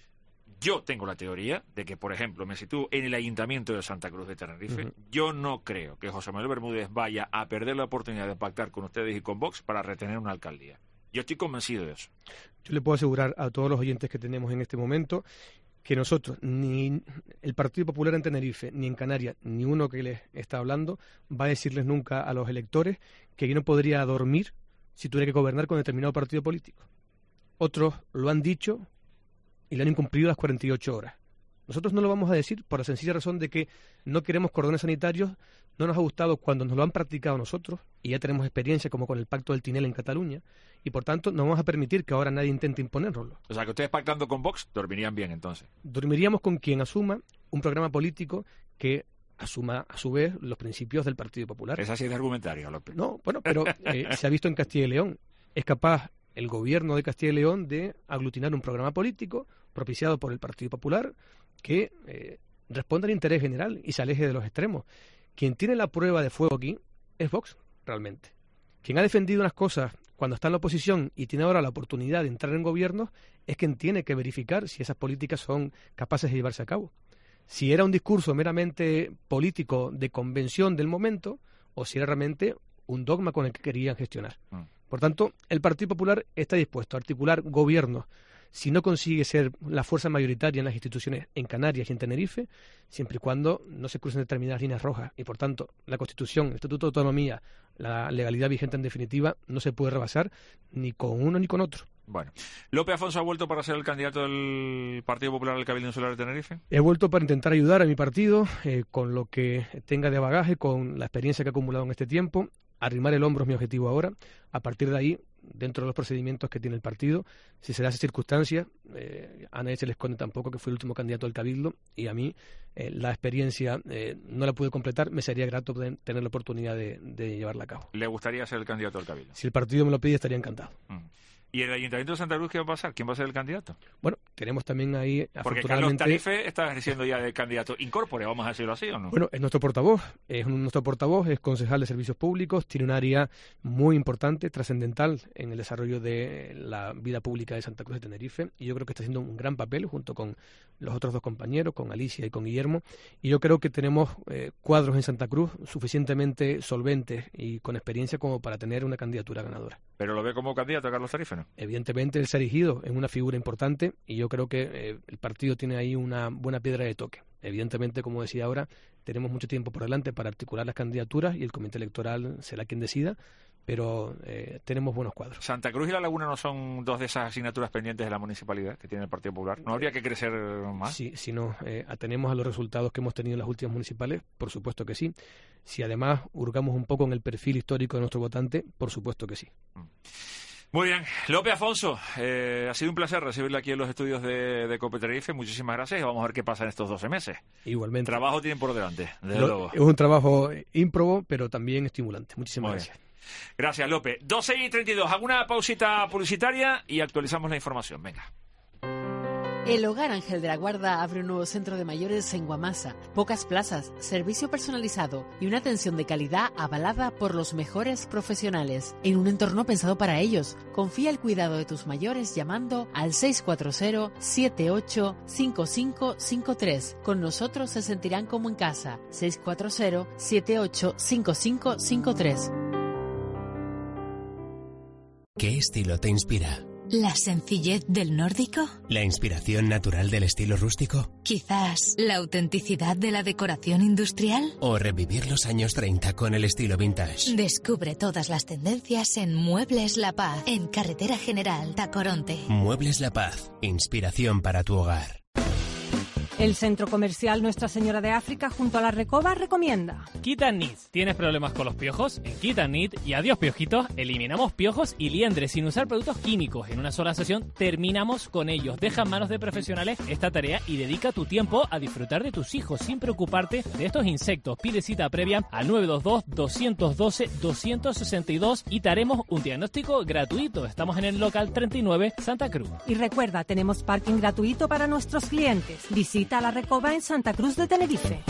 Yo tengo la teoría de que, por ejemplo, me sitúo en el Ayuntamiento de Santa Cruz de Tenerife. Yo no creo que José Manuel Bermúdez vaya a perder la oportunidad de pactar con ustedes y con Vox para retener una alcaldía. Yo estoy convencido de eso. Yo le puedo asegurar a todos los oyentes que tenemos en este momento que nosotros, ni el Partido Popular en Tenerife, ni en Canarias, ni uno que les está hablando, va a decirles nunca a los electores que yo no podría dormir si tuviera que gobernar con determinado partido político. Otros lo han dicho y lo han incumplido las 48 horas. Nosotros no lo vamos a decir por la sencilla razón de que no queremos cordones sanitarios, no nos ha gustado cuando nos lo han practicado nosotros, y ya tenemos experiencia como con el Pacto del Tinel en Cataluña, y por tanto no vamos a permitir que ahora nadie intente imponérnoslo. O sea, que ustedes pactando con Vox dormirían bien entonces. Dormiríamos con quien asuma un programa político que asuma a su vez los principios del Partido Popular. Es así de argumentario, López. No, bueno, pero se ha visto en Castilla y León. Es capaz el gobierno de Castilla y León de aglutinar un programa político propiciado por el Partido Popular que responda al interés general y se aleje de los extremos. Quien tiene la prueba de fuego aquí es Vox, realmente. Quien ha defendido unas cosas cuando está en la oposición y tiene ahora la oportunidad de entrar en gobierno es quien tiene que verificar si esas políticas son capaces de llevarse a cabo. Si era un discurso meramente político de convención del momento o si era realmente un dogma con el que querían gestionar. Por tanto, el Partido Popular está dispuesto a articular gobiernos si no consigue ser la fuerza mayoritaria en las instituciones en Canarias y en Tenerife, siempre y cuando no se crucen determinadas líneas rojas. Y por tanto, la Constitución, el Estatuto de Autonomía, la legalidad vigente en definitiva, no se puede rebasar ni con uno ni con otro. Bueno, ¿López Afonso ha vuelto para ser el candidato del Partido Popular al Cabildo Insular de Tenerife? He vuelto para intentar ayudar a mi partido con lo que tenga de bagaje, con la experiencia que he acumulado en este tiempo. Arrimar el hombro es mi objetivo ahora. A partir de ahí, dentro de los procedimientos que tiene el partido, si se da esa circunstancia, a nadie se le esconde tampoco que fui el último candidato al Cabildo y a mí la experiencia no la pude completar. Me sería grato tener la oportunidad de llevarla a cabo. ¿Le gustaría ser el candidato al Cabildo? Si el partido me lo pide, estaría encantado. ¿Y el Ayuntamiento de Santa Cruz qué va a pasar? ¿Quién va a ser el candidato? Bueno, tenemos también ahí, porque afortunadamente... Carlos Tarife está ejerciendo ya de candidato incorpore, vamos a decirlo así, ¿o no? Bueno, es nuestro portavoz, es concejal de Servicios Públicos, tiene un área muy importante, trascendental en el desarrollo de la vida pública de Santa Cruz de Tenerife, y yo creo que está haciendo un gran papel junto con los otros dos compañeros, con Alicia y con Guillermo, y yo creo que tenemos cuadros en Santa Cruz suficientemente solventes y con experiencia como para tener una candidatura ganadora. ¿Pero lo ve como candidato a Carlos Tarife, no? Evidentemente él se ha erigido en una figura importante y yo creo que el partido tiene ahí una buena piedra de toque. Evidentemente, como decía ahora, tenemos mucho tiempo por delante para articular las candidaturas y el comité electoral será quien decida, pero tenemos buenos cuadros. ¿Santa Cruz y La Laguna no son dos de esas asignaturas pendientes de la municipalidad que tiene el Partido Popular? ¿No habría que crecer más? Sí, si nos atenemos a los resultados que hemos tenido en las últimas municipales, por supuesto que sí. Si además hurgamos un poco en el perfil histórico de nuestro votante, por supuesto que sí. Muy bien. López Afonso, ha sido un placer recibirle aquí en los estudios de COPE Tenerife. Muchísimas gracias y vamos a ver qué pasa en estos 12 meses. Igualmente. Trabajo tienen por delante, desde luego. Es un trabajo ímprobo, pero también estimulante. Muchísimas gracias. Gracias, López. 12:32. Hago una pausita publicitaria y actualizamos la información. Venga. El Hogar Ángel de la Guarda abre un nuevo centro de mayores en Guamasa. Pocas plazas, servicio personalizado y una atención de calidad avalada por los mejores profesionales. En un entorno pensado para ellos. Confía el cuidado de tus mayores llamando al 640-785553. Con nosotros se sentirán como en casa. 640-785553. ¿Qué estilo te inspira? ¿La sencillez del nórdico? ¿La inspiración natural del estilo rústico? ¿Quizás la autenticidad de la decoración industrial? ¿O revivir los años 30 con el estilo vintage? Descubre todas las tendencias en Muebles La Paz, en Carretera General Tacoronte. Muebles La Paz, inspiración para tu hogar. El centro comercial Nuestra Señora de África junto a la Recoba recomienda. Kit & Knit. ¿Tienes problemas con los piojos? En Kit & Knit y adiós piojitos, eliminamos piojos y liendres sin usar productos químicos. En una sola sesión terminamos con ellos. Deja en manos de profesionales esta tarea y dedica tu tiempo a disfrutar de tus hijos sin preocuparte de estos insectos. Pide cita previa al 922-212-262 y te haremos un diagnóstico gratuito. Estamos en el local 39 Santa Cruz. Y recuerda, tenemos parking gratuito para nuestros clientes. Visita a la Recoba en Santa Cruz de Tenerife.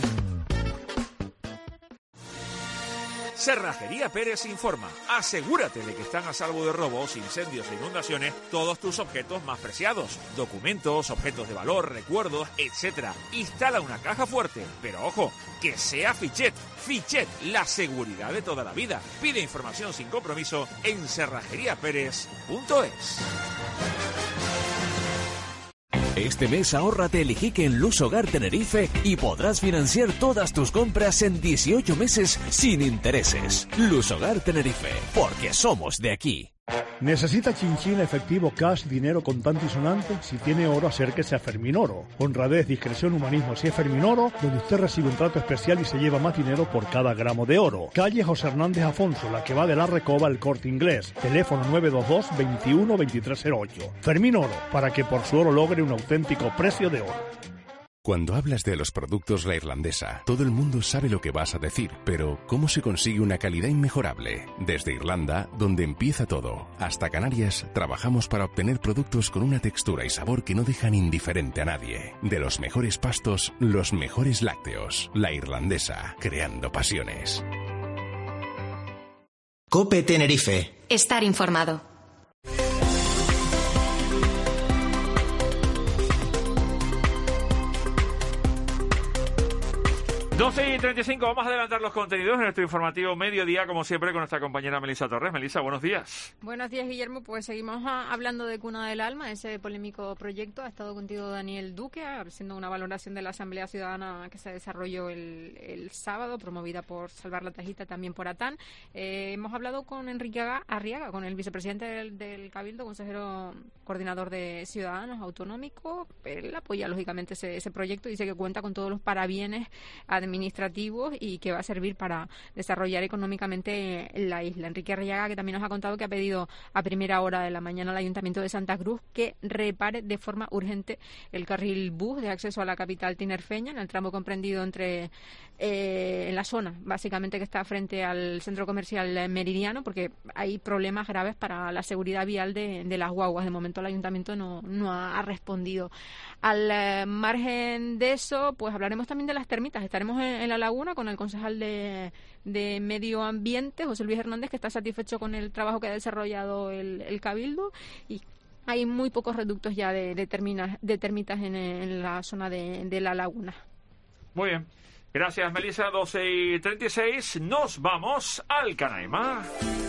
Cerrajería Pérez informa. Asegúrate de que están a salvo de robos, incendios e inundaciones todos tus objetos más preciados. Documentos, objetos de valor, recuerdos, etc. Instala una caja fuerte, pero ojo, que sea Fichet. Fichet, la seguridad de toda la vida. Pide información sin compromiso en cerrajeriaperez.es. Este mes ahórrate el Ijique en Luz Hogar Tenerife y podrás financiar todas tus compras en 18 meses sin intereses. Luz Hogar Tenerife, porque somos de aquí. ¿Necesita chinchín, efectivo, cash, dinero contante y sonante? Si tiene oro, acérquese a Fermín Oro. Honradez, discreción, humanismo. Si es Fermín Oro, donde usted recibe un trato especial y se lleva más dinero por cada gramo de oro. Calle José Hernández Afonso, la que va de la Recoba al Corte Inglés. Teléfono 922 21 2308. Fermín Oro, para que por su oro logre un auténtico precio de oro. Cuando hablas de los productos La Irlandesa, todo el mundo sabe lo que vas a decir, pero ¿cómo se consigue una calidad inmejorable? Desde Irlanda, donde empieza todo, hasta Canarias, trabajamos para obtener productos con una textura y sabor que no dejan indiferente a nadie. De los mejores pastos, los mejores lácteos. La Irlandesa, creando pasiones. COPE Tenerife. Estar informado. 12:35, vamos a adelantar los contenidos en nuestro informativo mediodía, como siempre, con nuestra compañera Melissa Torres. Melissa, buenos días. Buenos días, Guillermo. Pues seguimos hablando de Cuna del Alma, ese polémico proyecto. Ha estado contigo Daniel Duque, haciendo una valoración de la Asamblea Ciudadana que se desarrolló el sábado, promovida por Salvar la Tajita, también por ATAN. Hemos hablado con Enrique Arriaga, con el vicepresidente del Cabildo, consejero coordinador de Ciudadanos Autonómicos. Él apoya, lógicamente, ese proyecto. Dice que cuenta con todos los parabienes administrativos y que va a servir para desarrollar económicamente la isla. Enrique Arriaga, que también nos ha contado que ha pedido a primera hora de la mañana al Ayuntamiento de Santa Cruz que repare de forma urgente el carril bus de acceso a la capital tinerfeña, en el tramo comprendido en la zona, básicamente, que está frente al centro comercial Meridiano, porque hay problemas graves para la seguridad vial de las guaguas. De momento el Ayuntamiento no ha respondido. Al margen de eso, pues hablaremos también de las termitas. Estaremos en La Laguna con el concejal de Medio Ambiente, José Luis Hernández, que está satisfecho con el trabajo que ha desarrollado el Cabildo, y hay muy pocos reductos ya de termitas en la zona de La Laguna. Muy bien. Gracias, Melissa. 12:36. Nos vamos al Canaima.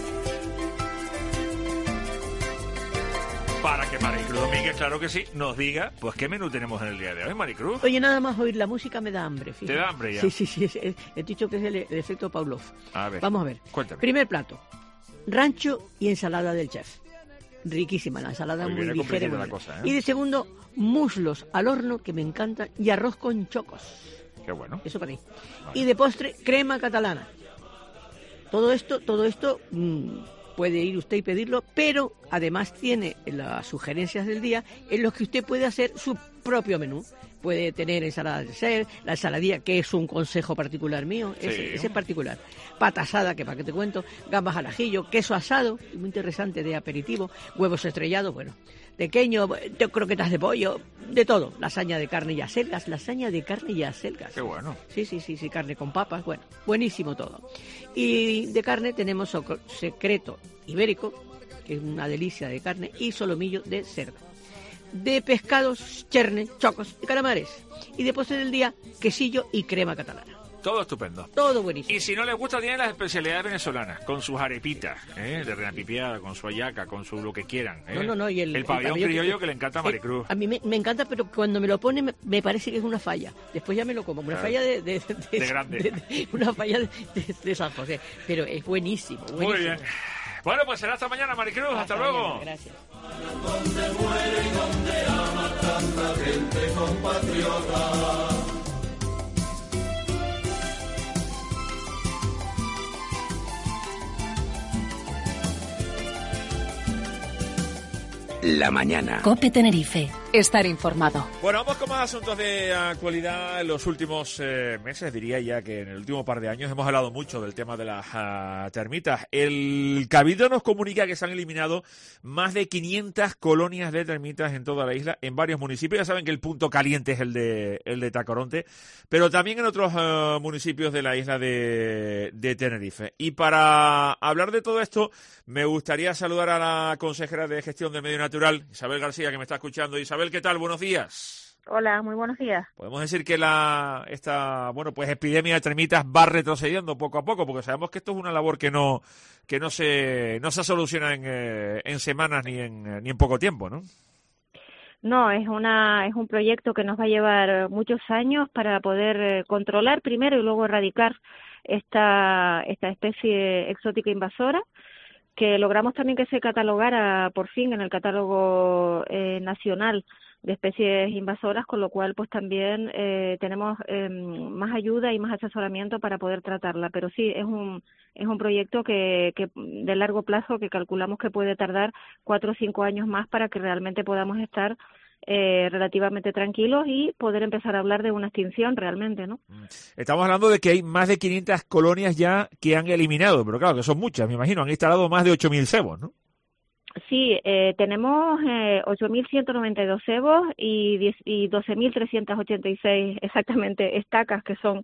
Para que Maricruz Domínguez, claro que sí, nos diga, pues qué menú tenemos en el día de hoy, Maricruz. Oye, nada más oír la música me da hambre, fíjate. ¿Te da hambre ya? Sí, he dicho que es el efecto Pavlov. A ver, vamos a ver. Cuéntame. Primer plato, rancho y ensalada del chef. Riquísima la ensalada, hoy muy ligera. La cosa, ¿eh? Y de segundo, muslos al horno, que me encantan, y arroz con chocos. Qué bueno. Eso para mí. Vale. Y de postre, crema catalana. Todo esto puede ir usted y pedirlo, pero además tiene las sugerencias del día en los que usted puede hacer su propio menú. Puede tener ensalada de ser, la ensaladilla, que es un consejo particular mío, sí. ese es particular. Pata asada, que para qué te cuento, gambas al ajillo, queso asado, muy interesante de aperitivo, huevos estrellados, bueno, pequeño, croquetas de pollo, de todo. Lasaña de carne y acelgas. Qué bueno. Sí, carne con papas, bueno, buenísimo todo. Y de carne tenemos secreto ibérico, que es una delicia de carne, y solomillo de cerdo. De pescados, cherne, chocos y calamares. Y de postre del día, quesillo y crema catalana. Todo estupendo. Todo buenísimo. Y si no les gusta, tienen las especialidades venezolanas, con sus arepitas, de renapipiada, con su hallaca, con su lo que quieran. No, y el pabellón criollo que le encanta a Maricruz. A mí me encanta, pero cuando me lo pone me parece que es una falla. Después ya me lo como. Una falla de grande. Una falla de San José. Pero es buenísimo. Muy bien. Bueno, pues será hasta mañana, Maricruz. Hasta luego. Mañana, gracias. Donde muere y donde ama tanta gente compatriota. La mañana. COPE Tenerife. Estar informado. Bueno, vamos con más asuntos de actualidad. En los últimos meses, diría ya que en el último par de años hemos hablado mucho del tema de las termitas. El Cabildo nos comunica que se han eliminado más de 500 colonias de termitas en toda la isla, en varios municipios. Ya saben que el punto caliente es el de Tacoronte, pero también en otros municipios de la isla de Tenerife. Y para hablar de todo esto, me gustaría saludar a la consejera de Gestión del Medio Natural, Isabel García, que me está escuchando. Isabel, ¿qué tal? Buenos días. Hola, muy buenos días. Podemos decir que esta epidemia de termitas va retrocediendo poco a poco, porque sabemos que esto es una labor que no se soluciona en semanas ni en poco tiempo, ¿no? No, es un proyecto que nos va a llevar muchos años para poder controlar primero y luego erradicar esta especie exótica invasora, que logramos también que se catalogara por fin en el catálogo nacional de especies invasoras, con lo cual pues también tenemos más ayuda y más asesoramiento para poder tratarla. Pero sí, es un proyecto que de largo plazo, que calculamos que puede tardar 4 o 5 años más para que realmente podamos estar relativamente tranquilos y poder empezar a hablar de una extinción realmente, ¿no? Estamos hablando de que hay más de 500 colonias ya que han eliminado, pero claro, que son muchas, me imagino. Han instalado más de 8.000 cebos, ¿no? Sí, tenemos 8.192 cebos y 12.386 exactamente estacas, que son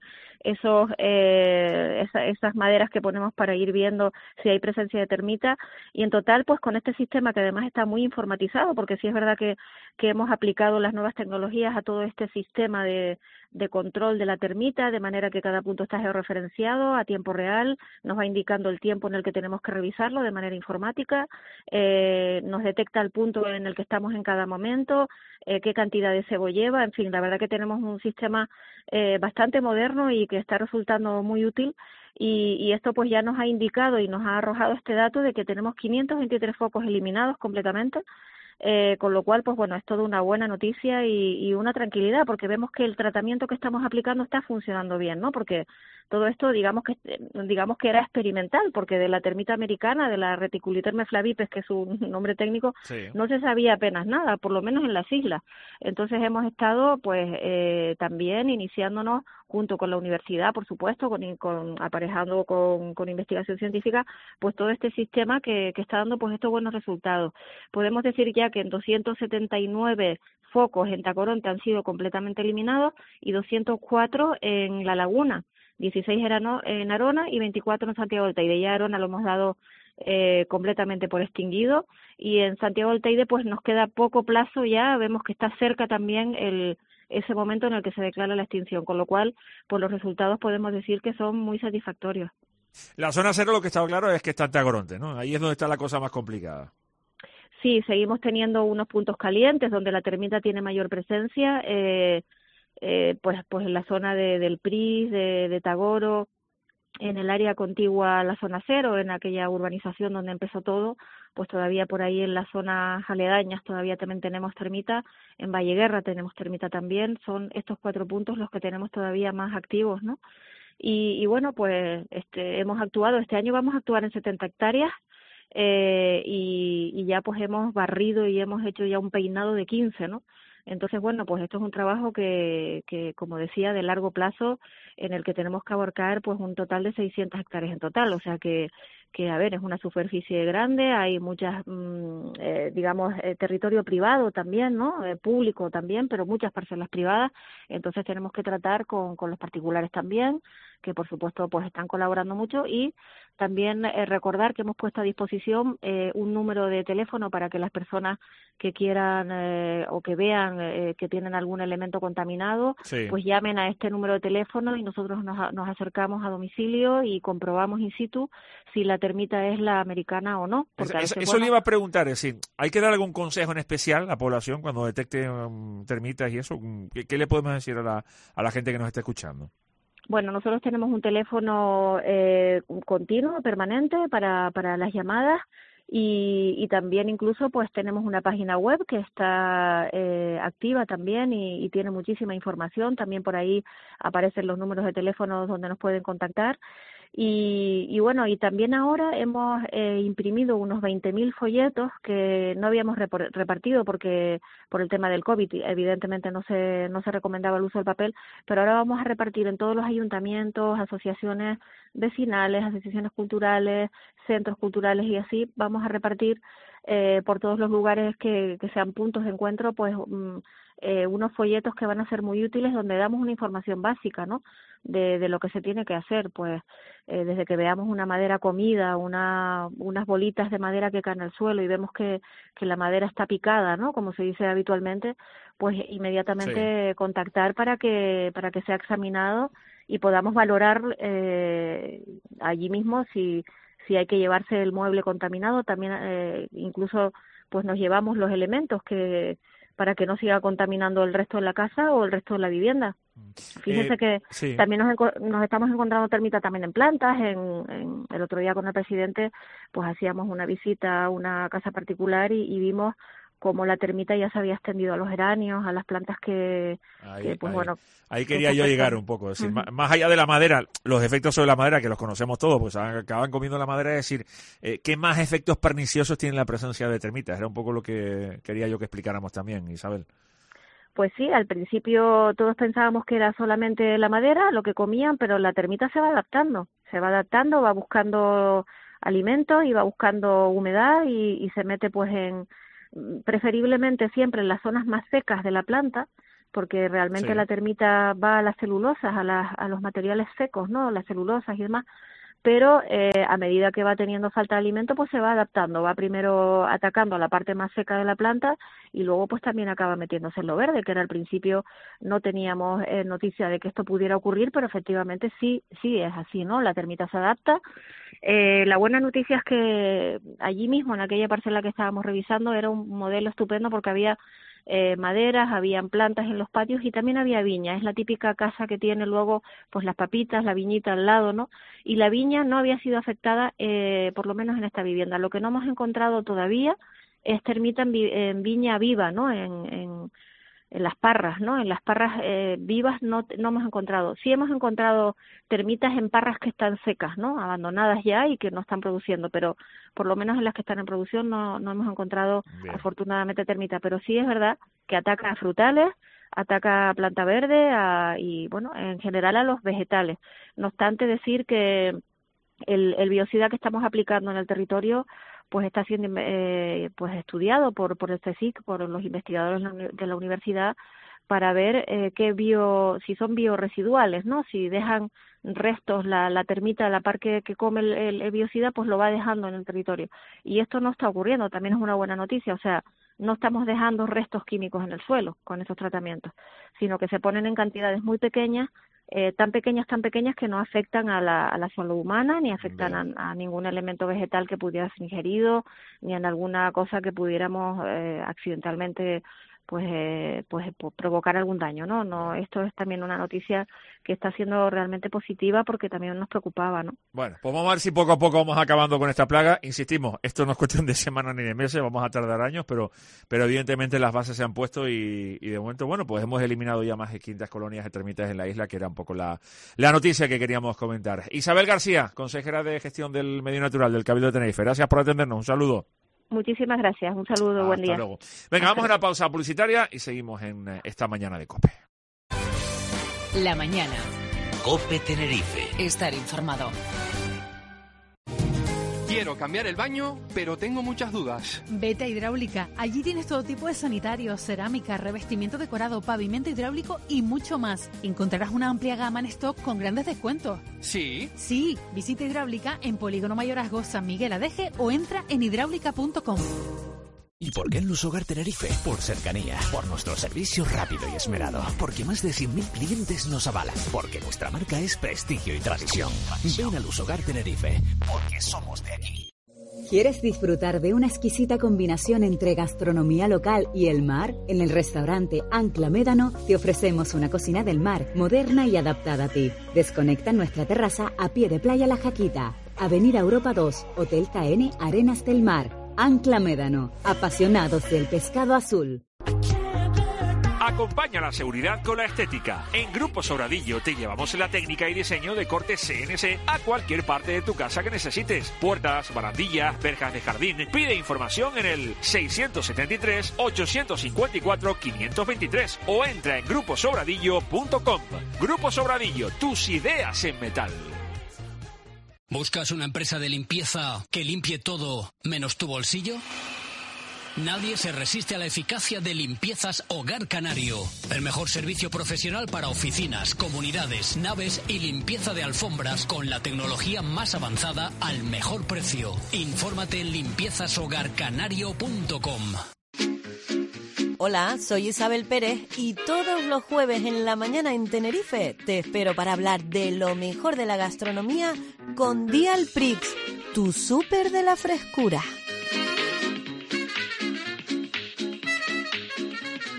esas maderas que ponemos para ir viendo si hay presencia de termita, y en total pues con este sistema, que además está muy informatizado, porque sí es verdad que hemos aplicado las nuevas tecnologías a todo este sistema de control de la termita, de manera que cada punto está georreferenciado a tiempo real, nos va indicando el tiempo en el que tenemos que revisarlo de manera informática, nos detecta el punto en el que estamos en cada momento, qué cantidad de cebo lleva, en fin, la verdad que tenemos un sistema bastante moderno y que está resultando muy útil, y esto pues ya nos ha indicado y nos ha arrojado este dato de que tenemos 523 focos eliminados completamente, con lo cual pues bueno, es toda una buena noticia y una tranquilidad, porque vemos que el tratamiento que estamos aplicando está funcionando bien, ¿no? Porque todo esto digamos que era experimental, porque de la termita americana, de la Reticuliterme flavipes, que es su nombre técnico, sí, no se sabía apenas nada, por lo menos en las islas. Entonces hemos estado pues también iniciándonos junto con la universidad, por supuesto, aparejando con investigación científica, pues todo este sistema que está dando pues estos buenos resultados. Podemos decir ya que en 279 focos en Tacoronte han sido completamente eliminados y 204 en La Laguna, 16 en Arona y 24 en Santiago del Teide. Ya Arona lo hemos dado completamente por extinguido, y en Santiago del Teide pues nos queda poco plazo, ya vemos que está cerca también ese momento en el que se declara la extinción, con lo cual pues los resultados podemos decir que son muy satisfactorios. La zona cero, lo que está claro es que está en Tacoronte, ¿no? Ahí es donde está la cosa más complicada. Sí, seguimos teniendo unos puntos calientes donde la termita tiene mayor presencia, pues en la zona del Pris, de Tagoro, en el área contigua a la zona cero, en aquella urbanización donde empezó todo, pues todavía por ahí en las zonas aledañas todavía también tenemos termita, en Valleguerra tenemos termita también, son estos 4 puntos los que tenemos todavía más activos, ¿no? Y bueno, pues hemos actuado, este año vamos a actuar en 70 hectáreas, y ya pues hemos barrido y hemos hecho ya un peinado de 15, ¿no? Entonces, bueno, pues esto es un trabajo que, como decía, de largo plazo, en el que tenemos que abarcar pues un total de 600 hectáreas en total, o sea que a ver, es una superficie grande, hay muchas, territorio privado también, ¿no? Público también, pero muchas parcelas privadas, entonces tenemos que tratar con los particulares también, que por supuesto pues están colaborando mucho, y también recordar que hemos puesto a disposición un número de teléfono para que las personas que quieran o que vean que tienen algún elemento contaminado, sí, pues llamen a este número de teléfono y nosotros nos acercamos a domicilio y comprobamos in situ si la termita es la americana o no. Eso le iba a preguntar, es decir, ¿hay que dar algún consejo en especial a la población cuando detecte termitas y eso? ¿Qué le podemos decir a la gente que nos está escuchando? Bueno, nosotros tenemos un teléfono continuo, permanente para las llamadas, y también incluso pues tenemos una página web que está activa también y tiene muchísima información. También por ahí aparecen los números de teléfono donde nos pueden contactar. Y bueno, y también ahora hemos imprimido unos 20.000 folletos que no habíamos repartido porque por el tema del COVID evidentemente no se recomendaba el uso del papel, pero ahora vamos a repartir en todos los ayuntamientos, asociaciones vecinales, asociaciones culturales, centros culturales, y así vamos a repartir por todos los lugares que sean puntos de encuentro, pues unos folletos que van a ser muy útiles, donde damos una información básica, ¿no? De lo que se tiene que hacer, pues desde que veamos una madera comida, unas bolitas de madera que caen al suelo y vemos que la madera está picada, ¿no? Como se dice habitualmente, pues inmediatamente sí, contactar para que sea examinado y podamos valorar allí mismo si hay que llevarse el mueble contaminado. También incluso pues nos llevamos los elementos que para que no siga contaminando el resto de la casa o el resto de la vivienda. Fíjese que sí. también nos estamos encontrando termitas también en plantas. En el otro día con el presidente pues hacíamos una visita a una casa particular y vimos como la termita ya se había extendido a los geranios, a las plantas que ahí quería yo llegar un poco. Es decir, más allá de la madera, los efectos sobre la madera, que los conocemos todos, pues acaban comiendo la madera, es decir, ¿qué más efectos perniciosos tiene la presencia de termitas? Era un poco lo que quería yo que explicáramos también, Isabel. Pues sí, al principio todos pensábamos que era solamente la madera, lo que comían, pero la termita se va adaptando, va buscando alimentos y va buscando humedad y se mete pues preferiblemente siempre en las zonas más secas de la planta, porque realmente la termita va a las celulosas, a los materiales secos, ¿no? Las celulosas y demás, pero a medida que va teniendo falta de alimento, pues se va adaptando, va primero atacando a la parte más seca de la planta y luego pues también acaba metiéndose en lo verde, que era al principio no teníamos noticia de que esto pudiera ocurrir, pero efectivamente sí es así, ¿no? La termita se adapta. La buena noticia es que allí mismo, en aquella parcela que estábamos revisando, era un modelo estupendo porque había maderas, habían plantas en los patios y también había viña. Es la típica casa que tiene luego pues las papitas, la viñita al lado, ¿no? Y la viña no había sido afectada, por lo menos en esta vivienda. Lo que no hemos encontrado todavía es termita en viña viva, ¿no? En las parras, ¿no? En las parras vivas no hemos encontrado. Sí hemos encontrado termitas en parras que están secas, ¿no? Abandonadas ya y que no están produciendo, pero por lo menos en las que están en producción no hemos encontrado afortunadamente termita. Pero sí es verdad que ataca a frutales, ataca a planta verde y, bueno, en general a los vegetales. No obstante decir que el biocida que estamos aplicando en el territorio pues está siendo pues estudiado por el CSIC, por los investigadores de la universidad, para ver si son bioresiduales, ¿no? Si dejan restos, la termita, la par que come el biocida, pues lo va dejando en el territorio. Y esto no está ocurriendo, también es una buena noticia, o sea, no estamos dejando restos químicos en el suelo con estos tratamientos, sino que se ponen en cantidades muy pequeñas, tan pequeñas que no afectan a la salud humana, ni afectan a ningún elemento vegetal que pudiera ser ingerido, ni en alguna cosa que pudiéramos accidentalmente pues provocar algún daño, ¿no? No, esto es también una noticia que está siendo realmente positiva porque también nos preocupaba, ¿no? Bueno, pues vamos a ver si poco a poco vamos acabando con esta plaga. Insistimos, esto no es cuestión de semanas ni de meses, vamos a tardar años, pero evidentemente las bases se han puesto y de momento, bueno, pues hemos eliminado ya más de 500 colonias de termitas en la isla, que era un poco la noticia que queríamos comentar. Isabel García, consejera de Gestión del Medio Natural del Cabildo de Tenerife, gracias por atendernos, un saludo. Muchísimas gracias, un saludo, buen día. Hasta luego. Venga, vamos a una pausa publicitaria y seguimos en esta mañana de COPE. La mañana. COPE Tenerife. Estar informado. Quiero cambiar el baño, pero tengo muchas dudas. Vete a Hidráulica. Allí tienes todo tipo de sanitarios, cerámica, revestimiento decorado, pavimento hidráulico y mucho más. Encontrarás una amplia gama en stock con grandes descuentos. ¿Sí? Sí. Visita Hidráulica en Polígono Mayorazgo, San Miguel Adeje o entra en hidráulica.com. ¿Y por qué en Lusogar Tenerife? Por cercanía, por nuestro servicio rápido y esmerado, porque más de 100.000 clientes nos avalan, porque nuestra marca es prestigio y tradición. Ven a Lusogar Tenerife, porque somos de aquí. ¿Quieres disfrutar de una exquisita combinación entre gastronomía local y el mar? En el restaurante Ancla Médano te ofrecemos una cocina del mar, moderna y adaptada a ti. Desconecta en nuestra terraza a pie de playa La Jaquita, Avenida Europa 2, Hotel KN Arenas del Mar. Ancla Médano, apasionados del pescado azul. Acompaña la seguridad con la estética. En Grupo Sobradillo te llevamos la técnica y diseño de corte CNC a cualquier parte de tu casa que necesites. Puertas, barandillas, verjas de jardín. Pide información en el 673-854-523 o entra en gruposobradillo.com. Grupo Sobradillo, tus ideas en metal. ¿Buscas una empresa de limpieza que limpie todo menos tu bolsillo? Nadie se resiste a la eficacia de Limpiezas Hogar Canario. El mejor servicio profesional para oficinas, comunidades, naves y limpieza de alfombras con la tecnología más avanzada al mejor precio. Infórmate en limpiezashogarcanario.com. Hola, soy Isabel Pérez y todos los jueves en la mañana en Tenerife te espero para hablar de lo mejor de la gastronomía con Dial Prix, tu súper de la frescura.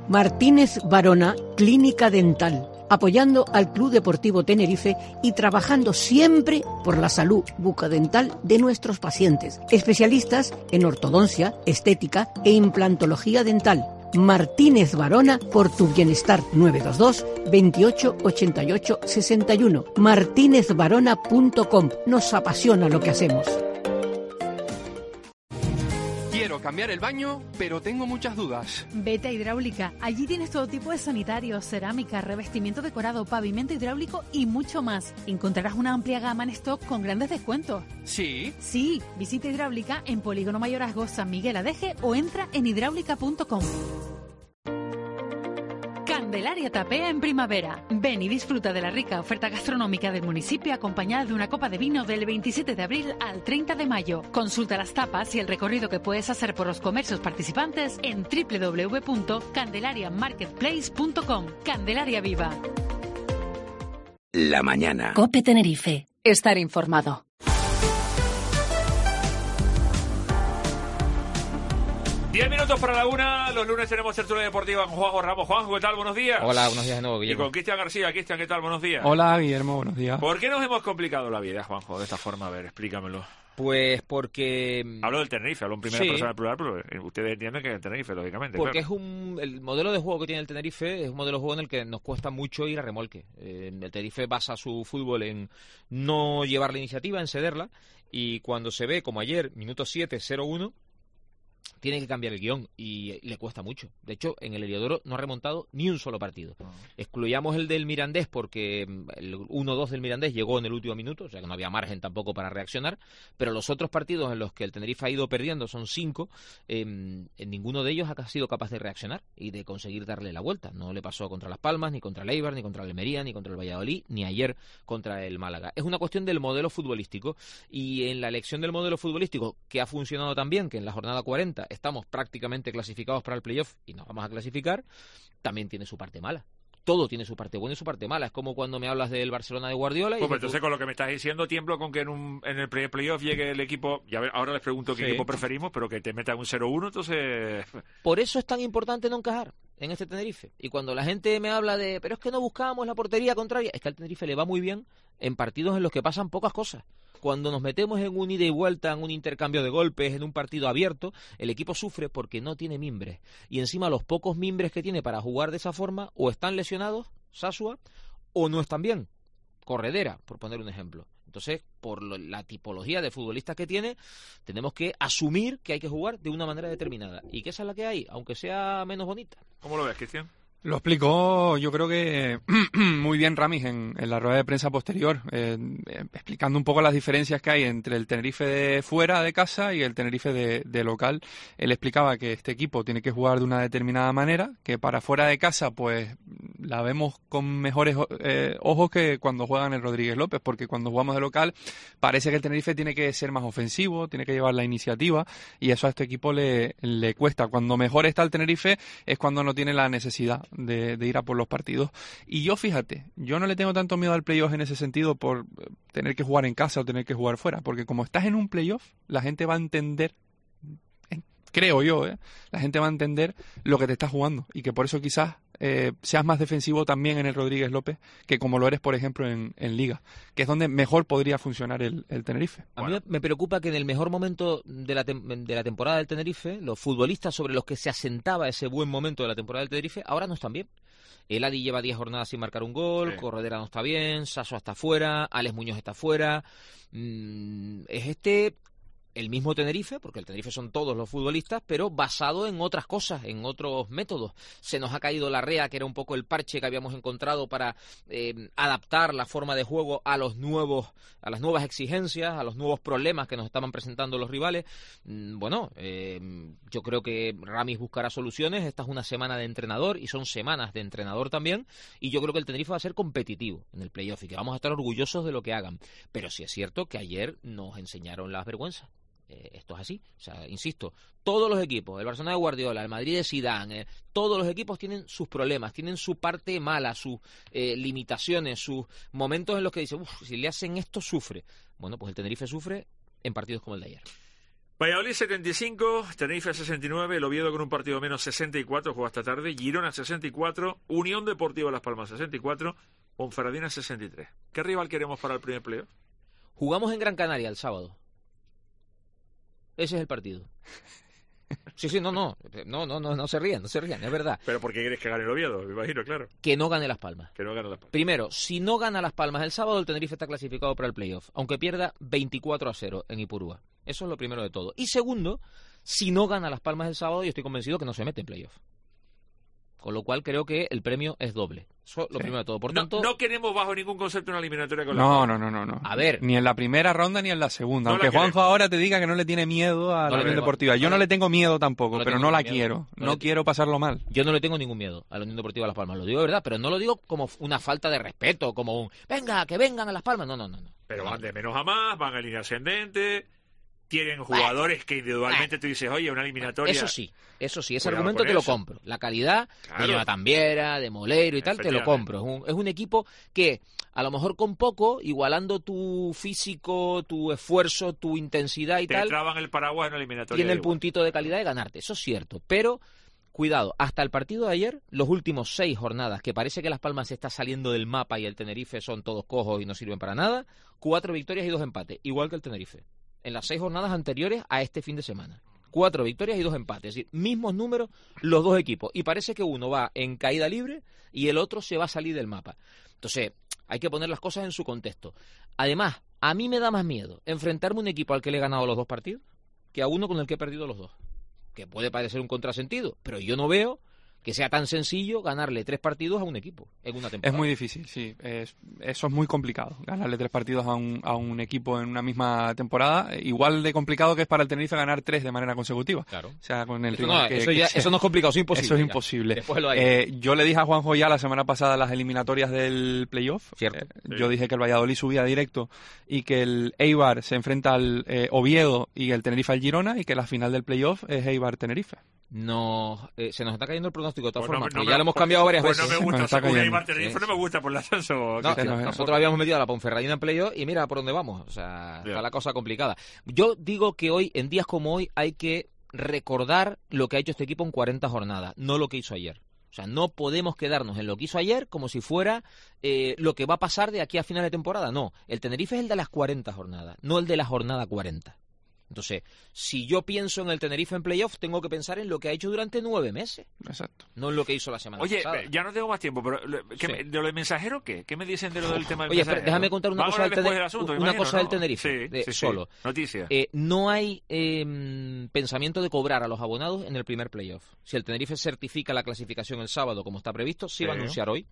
Martínez Varona, Clínica Dental, apoyando al Club Deportivo Tenerife y trabajando siempre por la salud bucodental de nuestros pacientes. Especialistas en ortodoncia, estética e implantología dental. Martínez Varona, por tu bienestar. 922 28 88 61. martinezvarona.com. Nos apasiona lo que hacemos. Quiero cambiar el baño, pero tengo muchas dudas. Vete a Hidráulica. Allí tienes todo tipo de sanitarios, cerámica, revestimiento decorado, pavimento hidráulico y mucho más. Encontrarás una amplia gama en stock con grandes descuentos. ¿Sí? Sí, visita Hidráulica en Polígono Mayorazgo, San Miguel Adeje o entra en hidráulica.com. Candelaria Tapea en primavera. Ven y disfruta de la rica oferta gastronómica del municipio acompañada de una copa de vino del 27 de abril al 30 de mayo. Consulta las tapas y el recorrido que puedes hacer por los comercios participantes en www.candelariamarketplace.com. Candelaria Viva. La mañana. COPE Tenerife. Estar informado. Diez minutos para la una. Los lunes tenemos tertulia deportiva con Juanjo Ramos. Juanjo, ¿qué tal? Buenos días. Hola, buenos días de nuevo, Guillermo. Y con Cristian García. Cristian, ¿qué tal? Buenos días. Hola, Guillermo, buenos días. ¿Por qué nos hemos complicado la vida, Juanjo, de esta forma? A ver, explícamelo. Pues porque... Hablo del Tenerife, hablo en primera persona plural, pero ustedes entienden que es el Tenerife, lógicamente. Porque claro. el modelo de juego que tiene el Tenerife es un modelo de juego en el que nos cuesta mucho ir a remolque. El Tenerife basa su fútbol en no llevar la iniciativa, en cederla, y cuando se ve, como ayer, minuto 7, 0-1, tiene que cambiar el guión y le cuesta mucho. De hecho, en el Heliodoro no ha remontado ni un solo partido. Excluyamos el del Mirandés porque el 1-2 del Mirandés llegó en el último minuto, o sea que no había margen tampoco para reaccionar, pero los otros partidos en los que el Tenerife ha ido perdiendo, son 5, en ninguno de ellos ha sido capaz de reaccionar y de conseguir darle la vuelta. No le pasó contra Las Palmas, ni contra el Eibar, ni contra el Almería, ni contra el Valladolid, ni ayer contra el Málaga. Es una cuestión del modelo futbolístico, y en la elección del modelo futbolístico, que ha funcionado tan bien que en la jornada 40 estamos prácticamente clasificados para el playoff y nos vamos a clasificar, también tiene su parte mala. Todo tiene su parte buena y su parte mala. Es como cuando me hablas del Barcelona de Guardiola. Pues entonces, con lo que me estás diciendo, tiemblo con que en el playoff llegue el equipo. Ya ahora les pregunto qué equipo preferimos, pero que te metan un 0-1, entonces. Por eso es tan importante no encajar en este Tenerife. Y cuando la gente me habla de, pero es que no buscábamos la portería contraria, es que al Tenerife le va muy bien en partidos en los que pasan pocas cosas. Cuando nos metemos en un ida y vuelta, en un intercambio de golpes, en un partido abierto, el equipo sufre porque no tiene mimbres. Y encima los pocos mimbres que tiene para jugar de esa forma, o están lesionados, Sasua, o no están bien. Corredera, por poner un ejemplo. Entonces, por la tipología de futbolistas que tiene, tenemos que asumir que hay que jugar de una manera determinada. Y que esa es la que hay, aunque sea menos bonita. ¿Cómo lo ves, Cristian? Lo explicó, yo creo que muy bien Ramis en la rueda de prensa posterior, explicando un poco las diferencias que hay entre el Tenerife de fuera de casa y el Tenerife de local. Él explicaba que este equipo tiene que jugar de una determinada manera, que para fuera de casa pues la vemos con mejores ojos que cuando juegan el Rodríguez López, porque cuando jugamos de local parece que el Tenerife tiene que ser más ofensivo, tiene que llevar la iniciativa, y eso a este equipo le cuesta. Cuando mejor está el Tenerife es cuando no tiene la necesidad de ir a por los partidos. Y yo, fíjate, yo no le tengo tanto miedo al playoff en ese sentido, por tener que jugar en casa o tener que jugar fuera, porque como estás en un playoff, la gente va a entender, creo yo, la gente va a entender lo que te estás jugando, y que por eso quizás seas más defensivo también en el Rodríguez López que como lo eres, por ejemplo, en Liga, que es donde mejor podría funcionar el Tenerife. A mí me preocupa que en el mejor momento de la temporada del Tenerife, los futbolistas sobre los que se asentaba ese buen momento de la temporada del Tenerife ahora no están bien. El Adi lleva 10 jornadas sin marcar un gol, Corredera no está bien, Sasso está fuera, Alex Muñoz está fuera. Es el mismo Tenerife, porque el Tenerife son todos los futbolistas, pero basado en otras cosas, en otros métodos. Se nos ha caído Larrea, que era un poco el parche que habíamos encontrado para adaptar la forma de juego a las nuevas exigencias, a los nuevos problemas que nos estaban presentando los rivales. Yo creo que Ramis buscará soluciones. Esta es una semana de entrenador y son semanas de entrenador también, y yo creo que el Tenerife va a ser competitivo en el playoff y que vamos a estar orgullosos de lo que hagan. Pero sí es cierto que ayer nos enseñaron las vergüenzas. Esto es así, o sea, insisto, todos los equipos, el Barcelona de Guardiola, el Madrid de Zidane, todos los equipos tienen sus problemas, tienen su parte mala, sus limitaciones, sus momentos en los que dicen, si le hacen esto sufre. Bueno, pues el Tenerife sufre en partidos como el de ayer. Valladolid 75, Tenerife 69, el Oviedo con un partido menos 64, juega esta tarde, Girona 64, Unión Deportiva Las Palmas 64, Ponferradina 63. ¿Qué rival queremos para el primer playoff? Jugamos en Gran Canaria el sábado. Ese es el partido. Sí, no se rían, es verdad. ¿Pero por qué quieres que gane el Oviedo? Me imagino, claro. Que no gane Las Palmas. Que no gane Las Palmas. Primero, si no gana Las Palmas el sábado, el Tenerife está clasificado para el playoff, aunque pierda 24-0 en Ipurúa. Eso es lo primero de todo. Y segundo, si no gana Las Palmas el sábado, yo estoy convencido que no se mete en playoff. Con lo cual creo que el premio es doble. Eso es lo primero de todo. Por tanto, no queremos bajo ningún concepto una eliminatoria con No. A ver. Ni en la primera ronda ni en la segunda. Aunque Juanjo ahora te diga que no le tiene miedo a la Unión Deportiva. Yo no le tengo miedo tampoco, pero no la quiero. No quiero pasarlo mal. Yo no le tengo ningún miedo a la Unión Deportiva Las Palmas. Lo digo de verdad, pero no lo digo como una falta de respeto, como un venga, que vengan a Las Palmas. No. Pero van de menos a más, van a línea ascendente. Tienen jugadores que individualmente tú dices, oye, una eliminatoria... Eso sí, ese argumento te lo compro. La calidad de Jonathan Viera, de Moleiro y tal, te lo compro. Es un equipo que, a lo mejor con poco, igualando tu físico, tu esfuerzo, tu intensidad y tal... Te traban el paraguas en una eliminatoria. Tiene el puntito de calidad de ganarte, eso es cierto. Pero, cuidado, hasta el partido de ayer, los últimos 6 jornadas, que parece que Las Palmas se está saliendo del mapa y el Tenerife son todos cojos y no sirven para nada, 4 victorias y 2 empates, igual que el Tenerife. En las 6 jornadas anteriores a este fin de semana. 4 victorias y 2 empates. Es decir, mismos números los dos equipos. Y parece que uno va en caída libre y el otro se va a salir del mapa. Entonces, hay que poner las cosas en su contexto. Además, a mí me da más miedo enfrentarme a un equipo al que le he ganado los 2 partidos que a uno con el que he perdido los 2. Que puede parecer un contrasentido, pero yo no veo que sea tan sencillo ganarle 3 partidos a un equipo en una temporada. Es muy difícil, sí. Eso es muy complicado, ganarle 3 partidos a un equipo en una misma temporada. Igual de complicado que es para el Tenerife ganar 3 de manera consecutiva. Claro. O sea, con el eso no es complicado, eso es imposible. Eso es imposible. Después lo hay. Yo le dije a Juanjo ya la semana pasada las eliminatorias del playoff. Cierto. Yo dije que el Valladolid subía directo y que el Eibar se enfrenta al Oviedo y el Tenerife al Girona y que la final del playoff es Eibar-Tenerife. No, se nos está cayendo el pronóstico de todas formas, ya lo hemos cambiado varias veces. No me gusta, según Eibar Tenerife no me gusta por el ascenso. Nosotros habíamos metido a la Ponferradina en playoff y mira por dónde vamos, o sea, está la cosa complicada. Yo digo que hoy, en días como hoy, hay que recordar lo que ha hecho este equipo en 40 jornadas, no lo que hizo ayer. O sea, no podemos quedarnos en lo que hizo ayer como si fuera lo que va a pasar de aquí a final de temporada. No, el Tenerife es el de las 40 jornadas, no el de la jornada 40. Entonces, si yo pienso en el Tenerife en playoff, tengo que pensar en lo que ha hecho durante 9 meses. Exacto. No en lo que hizo la semana pasada. Oye, ya no tengo más tiempo, pero ¿de lo del mensajero qué? ¿Qué me dicen de lo del tema del mensajero? Oye, déjame contar una cosa del Tenerife. Sí. Solo. Noticia. No hay pensamiento de cobrar a los abonados en el primer playoff. Si el Tenerife certifica la clasificación el sábado, como está previsto, sí va a anunciar hoy.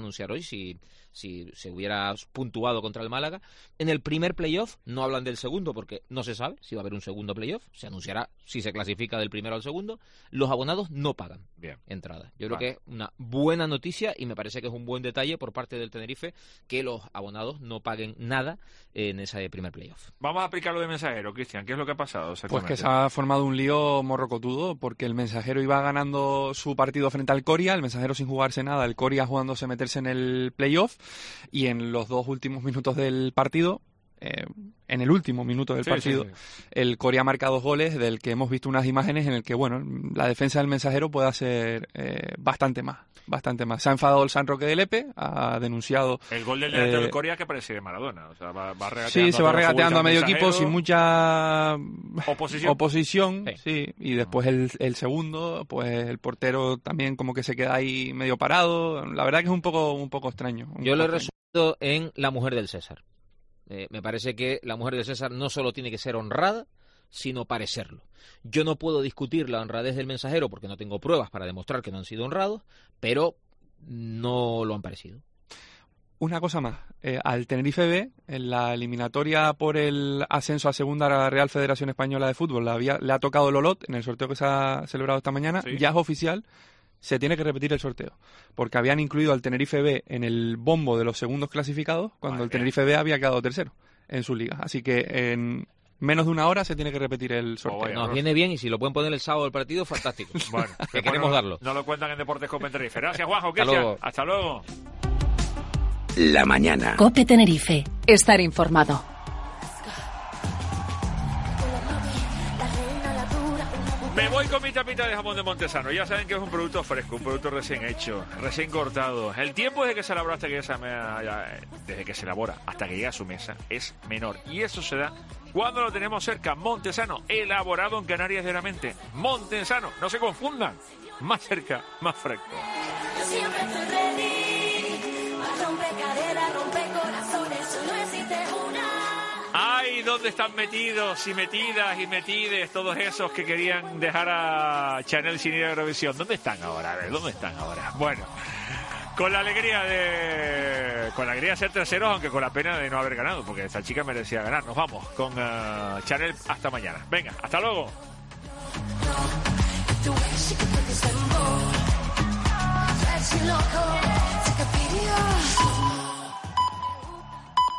Si se hubiera puntuado contra el Málaga. En el primer playoff no hablan del segundo porque no se sabe si va a haber un segundo playoff. Se anunciará si se clasifica del primero al segundo. Los abonados no pagan entrada. Yo creo que es una buena noticia y me parece que es un buen detalle por parte del Tenerife que los abonados no paguen nada en ese primer playoff. Vamos a aplicar lo de Mensajero, Cristian. ¿Qué es lo que ha pasado? Pues que se ha formado un lío morrocotudo porque el Mensajero iba ganando su partido frente al Coria, el Mensajero sin jugarse nada, el Coria jugándose meterse en el playoff y en los 2 últimos minutos del partido, en el último minuto del partido, el Coria marca 2 goles del que hemos visto unas imágenes en el que, bueno, la defensa del Mensajero puede hacer bastante más. Se ha enfadado el San Roque de Lepe, ha denunciado... El gol del delantero del Coria que parece de Maradona, o sea, va regateando. Sí, se va regateando a medio equipo sin mucha oposición. Sí. Y después el segundo, pues el portero también como que se queda ahí medio parado. La verdad que es un poco extraño. Yo lo he resumido en la mujer del César. Me parece que la mujer de César no solo tiene que ser honrada, sino parecerlo. Yo no puedo discutir la honradez del Mensajero porque no tengo pruebas para demostrar que no han sido honrados, pero no lo han parecido. Una cosa más, al Tenerife B, en la eliminatoria por el ascenso a segunda a la Real Federación Española de Fútbol, le ha tocado el Olot en el sorteo que se ha celebrado esta mañana, ya es oficial. Se tiene que repetir el sorteo, porque habían incluido al Tenerife B en el bombo de los segundos clasificados cuando el Tenerife B había quedado tercero en su liga. Así que en menos de una hora se tiene que repetir el sorteo. Nos viene bien y si lo pueden poner el sábado del partido, fantástico. Bueno, que queremos darlo. No lo cuentan en Deportes Cope Tenerife. Gracias, Juanjo. Hasta luego. La mañana. Cope Tenerife. Estar informado. mi tapita de jamón de Montesano. Ya saben que es un producto fresco, un producto recién hecho, recién cortado. El tiempo desde que se elabora hasta que desde que se elabora hasta que llega a su mesa es menor. Y eso se da cuando lo tenemos cerca. Montesano, elaborado en Canarias diariamente. Montesano, no se confundan. Más cerca, más fresco. Yo siempre estoy ready. Rompe cadera, rompe corazones, solo existe una. ¡Ay! ¿Dónde están metidos y metidas y metides todos esos que querían dejar a Chanel sin ir a Eurovisión? ¿Dónde están ahora? A ver, ¿dónde están ahora? Bueno, con la alegría de ser terceros, aunque con la pena de no haber ganado, porque esta chica merecía ganar. Nos vamos con Chanel hasta mañana. Venga, hasta luego. Loco.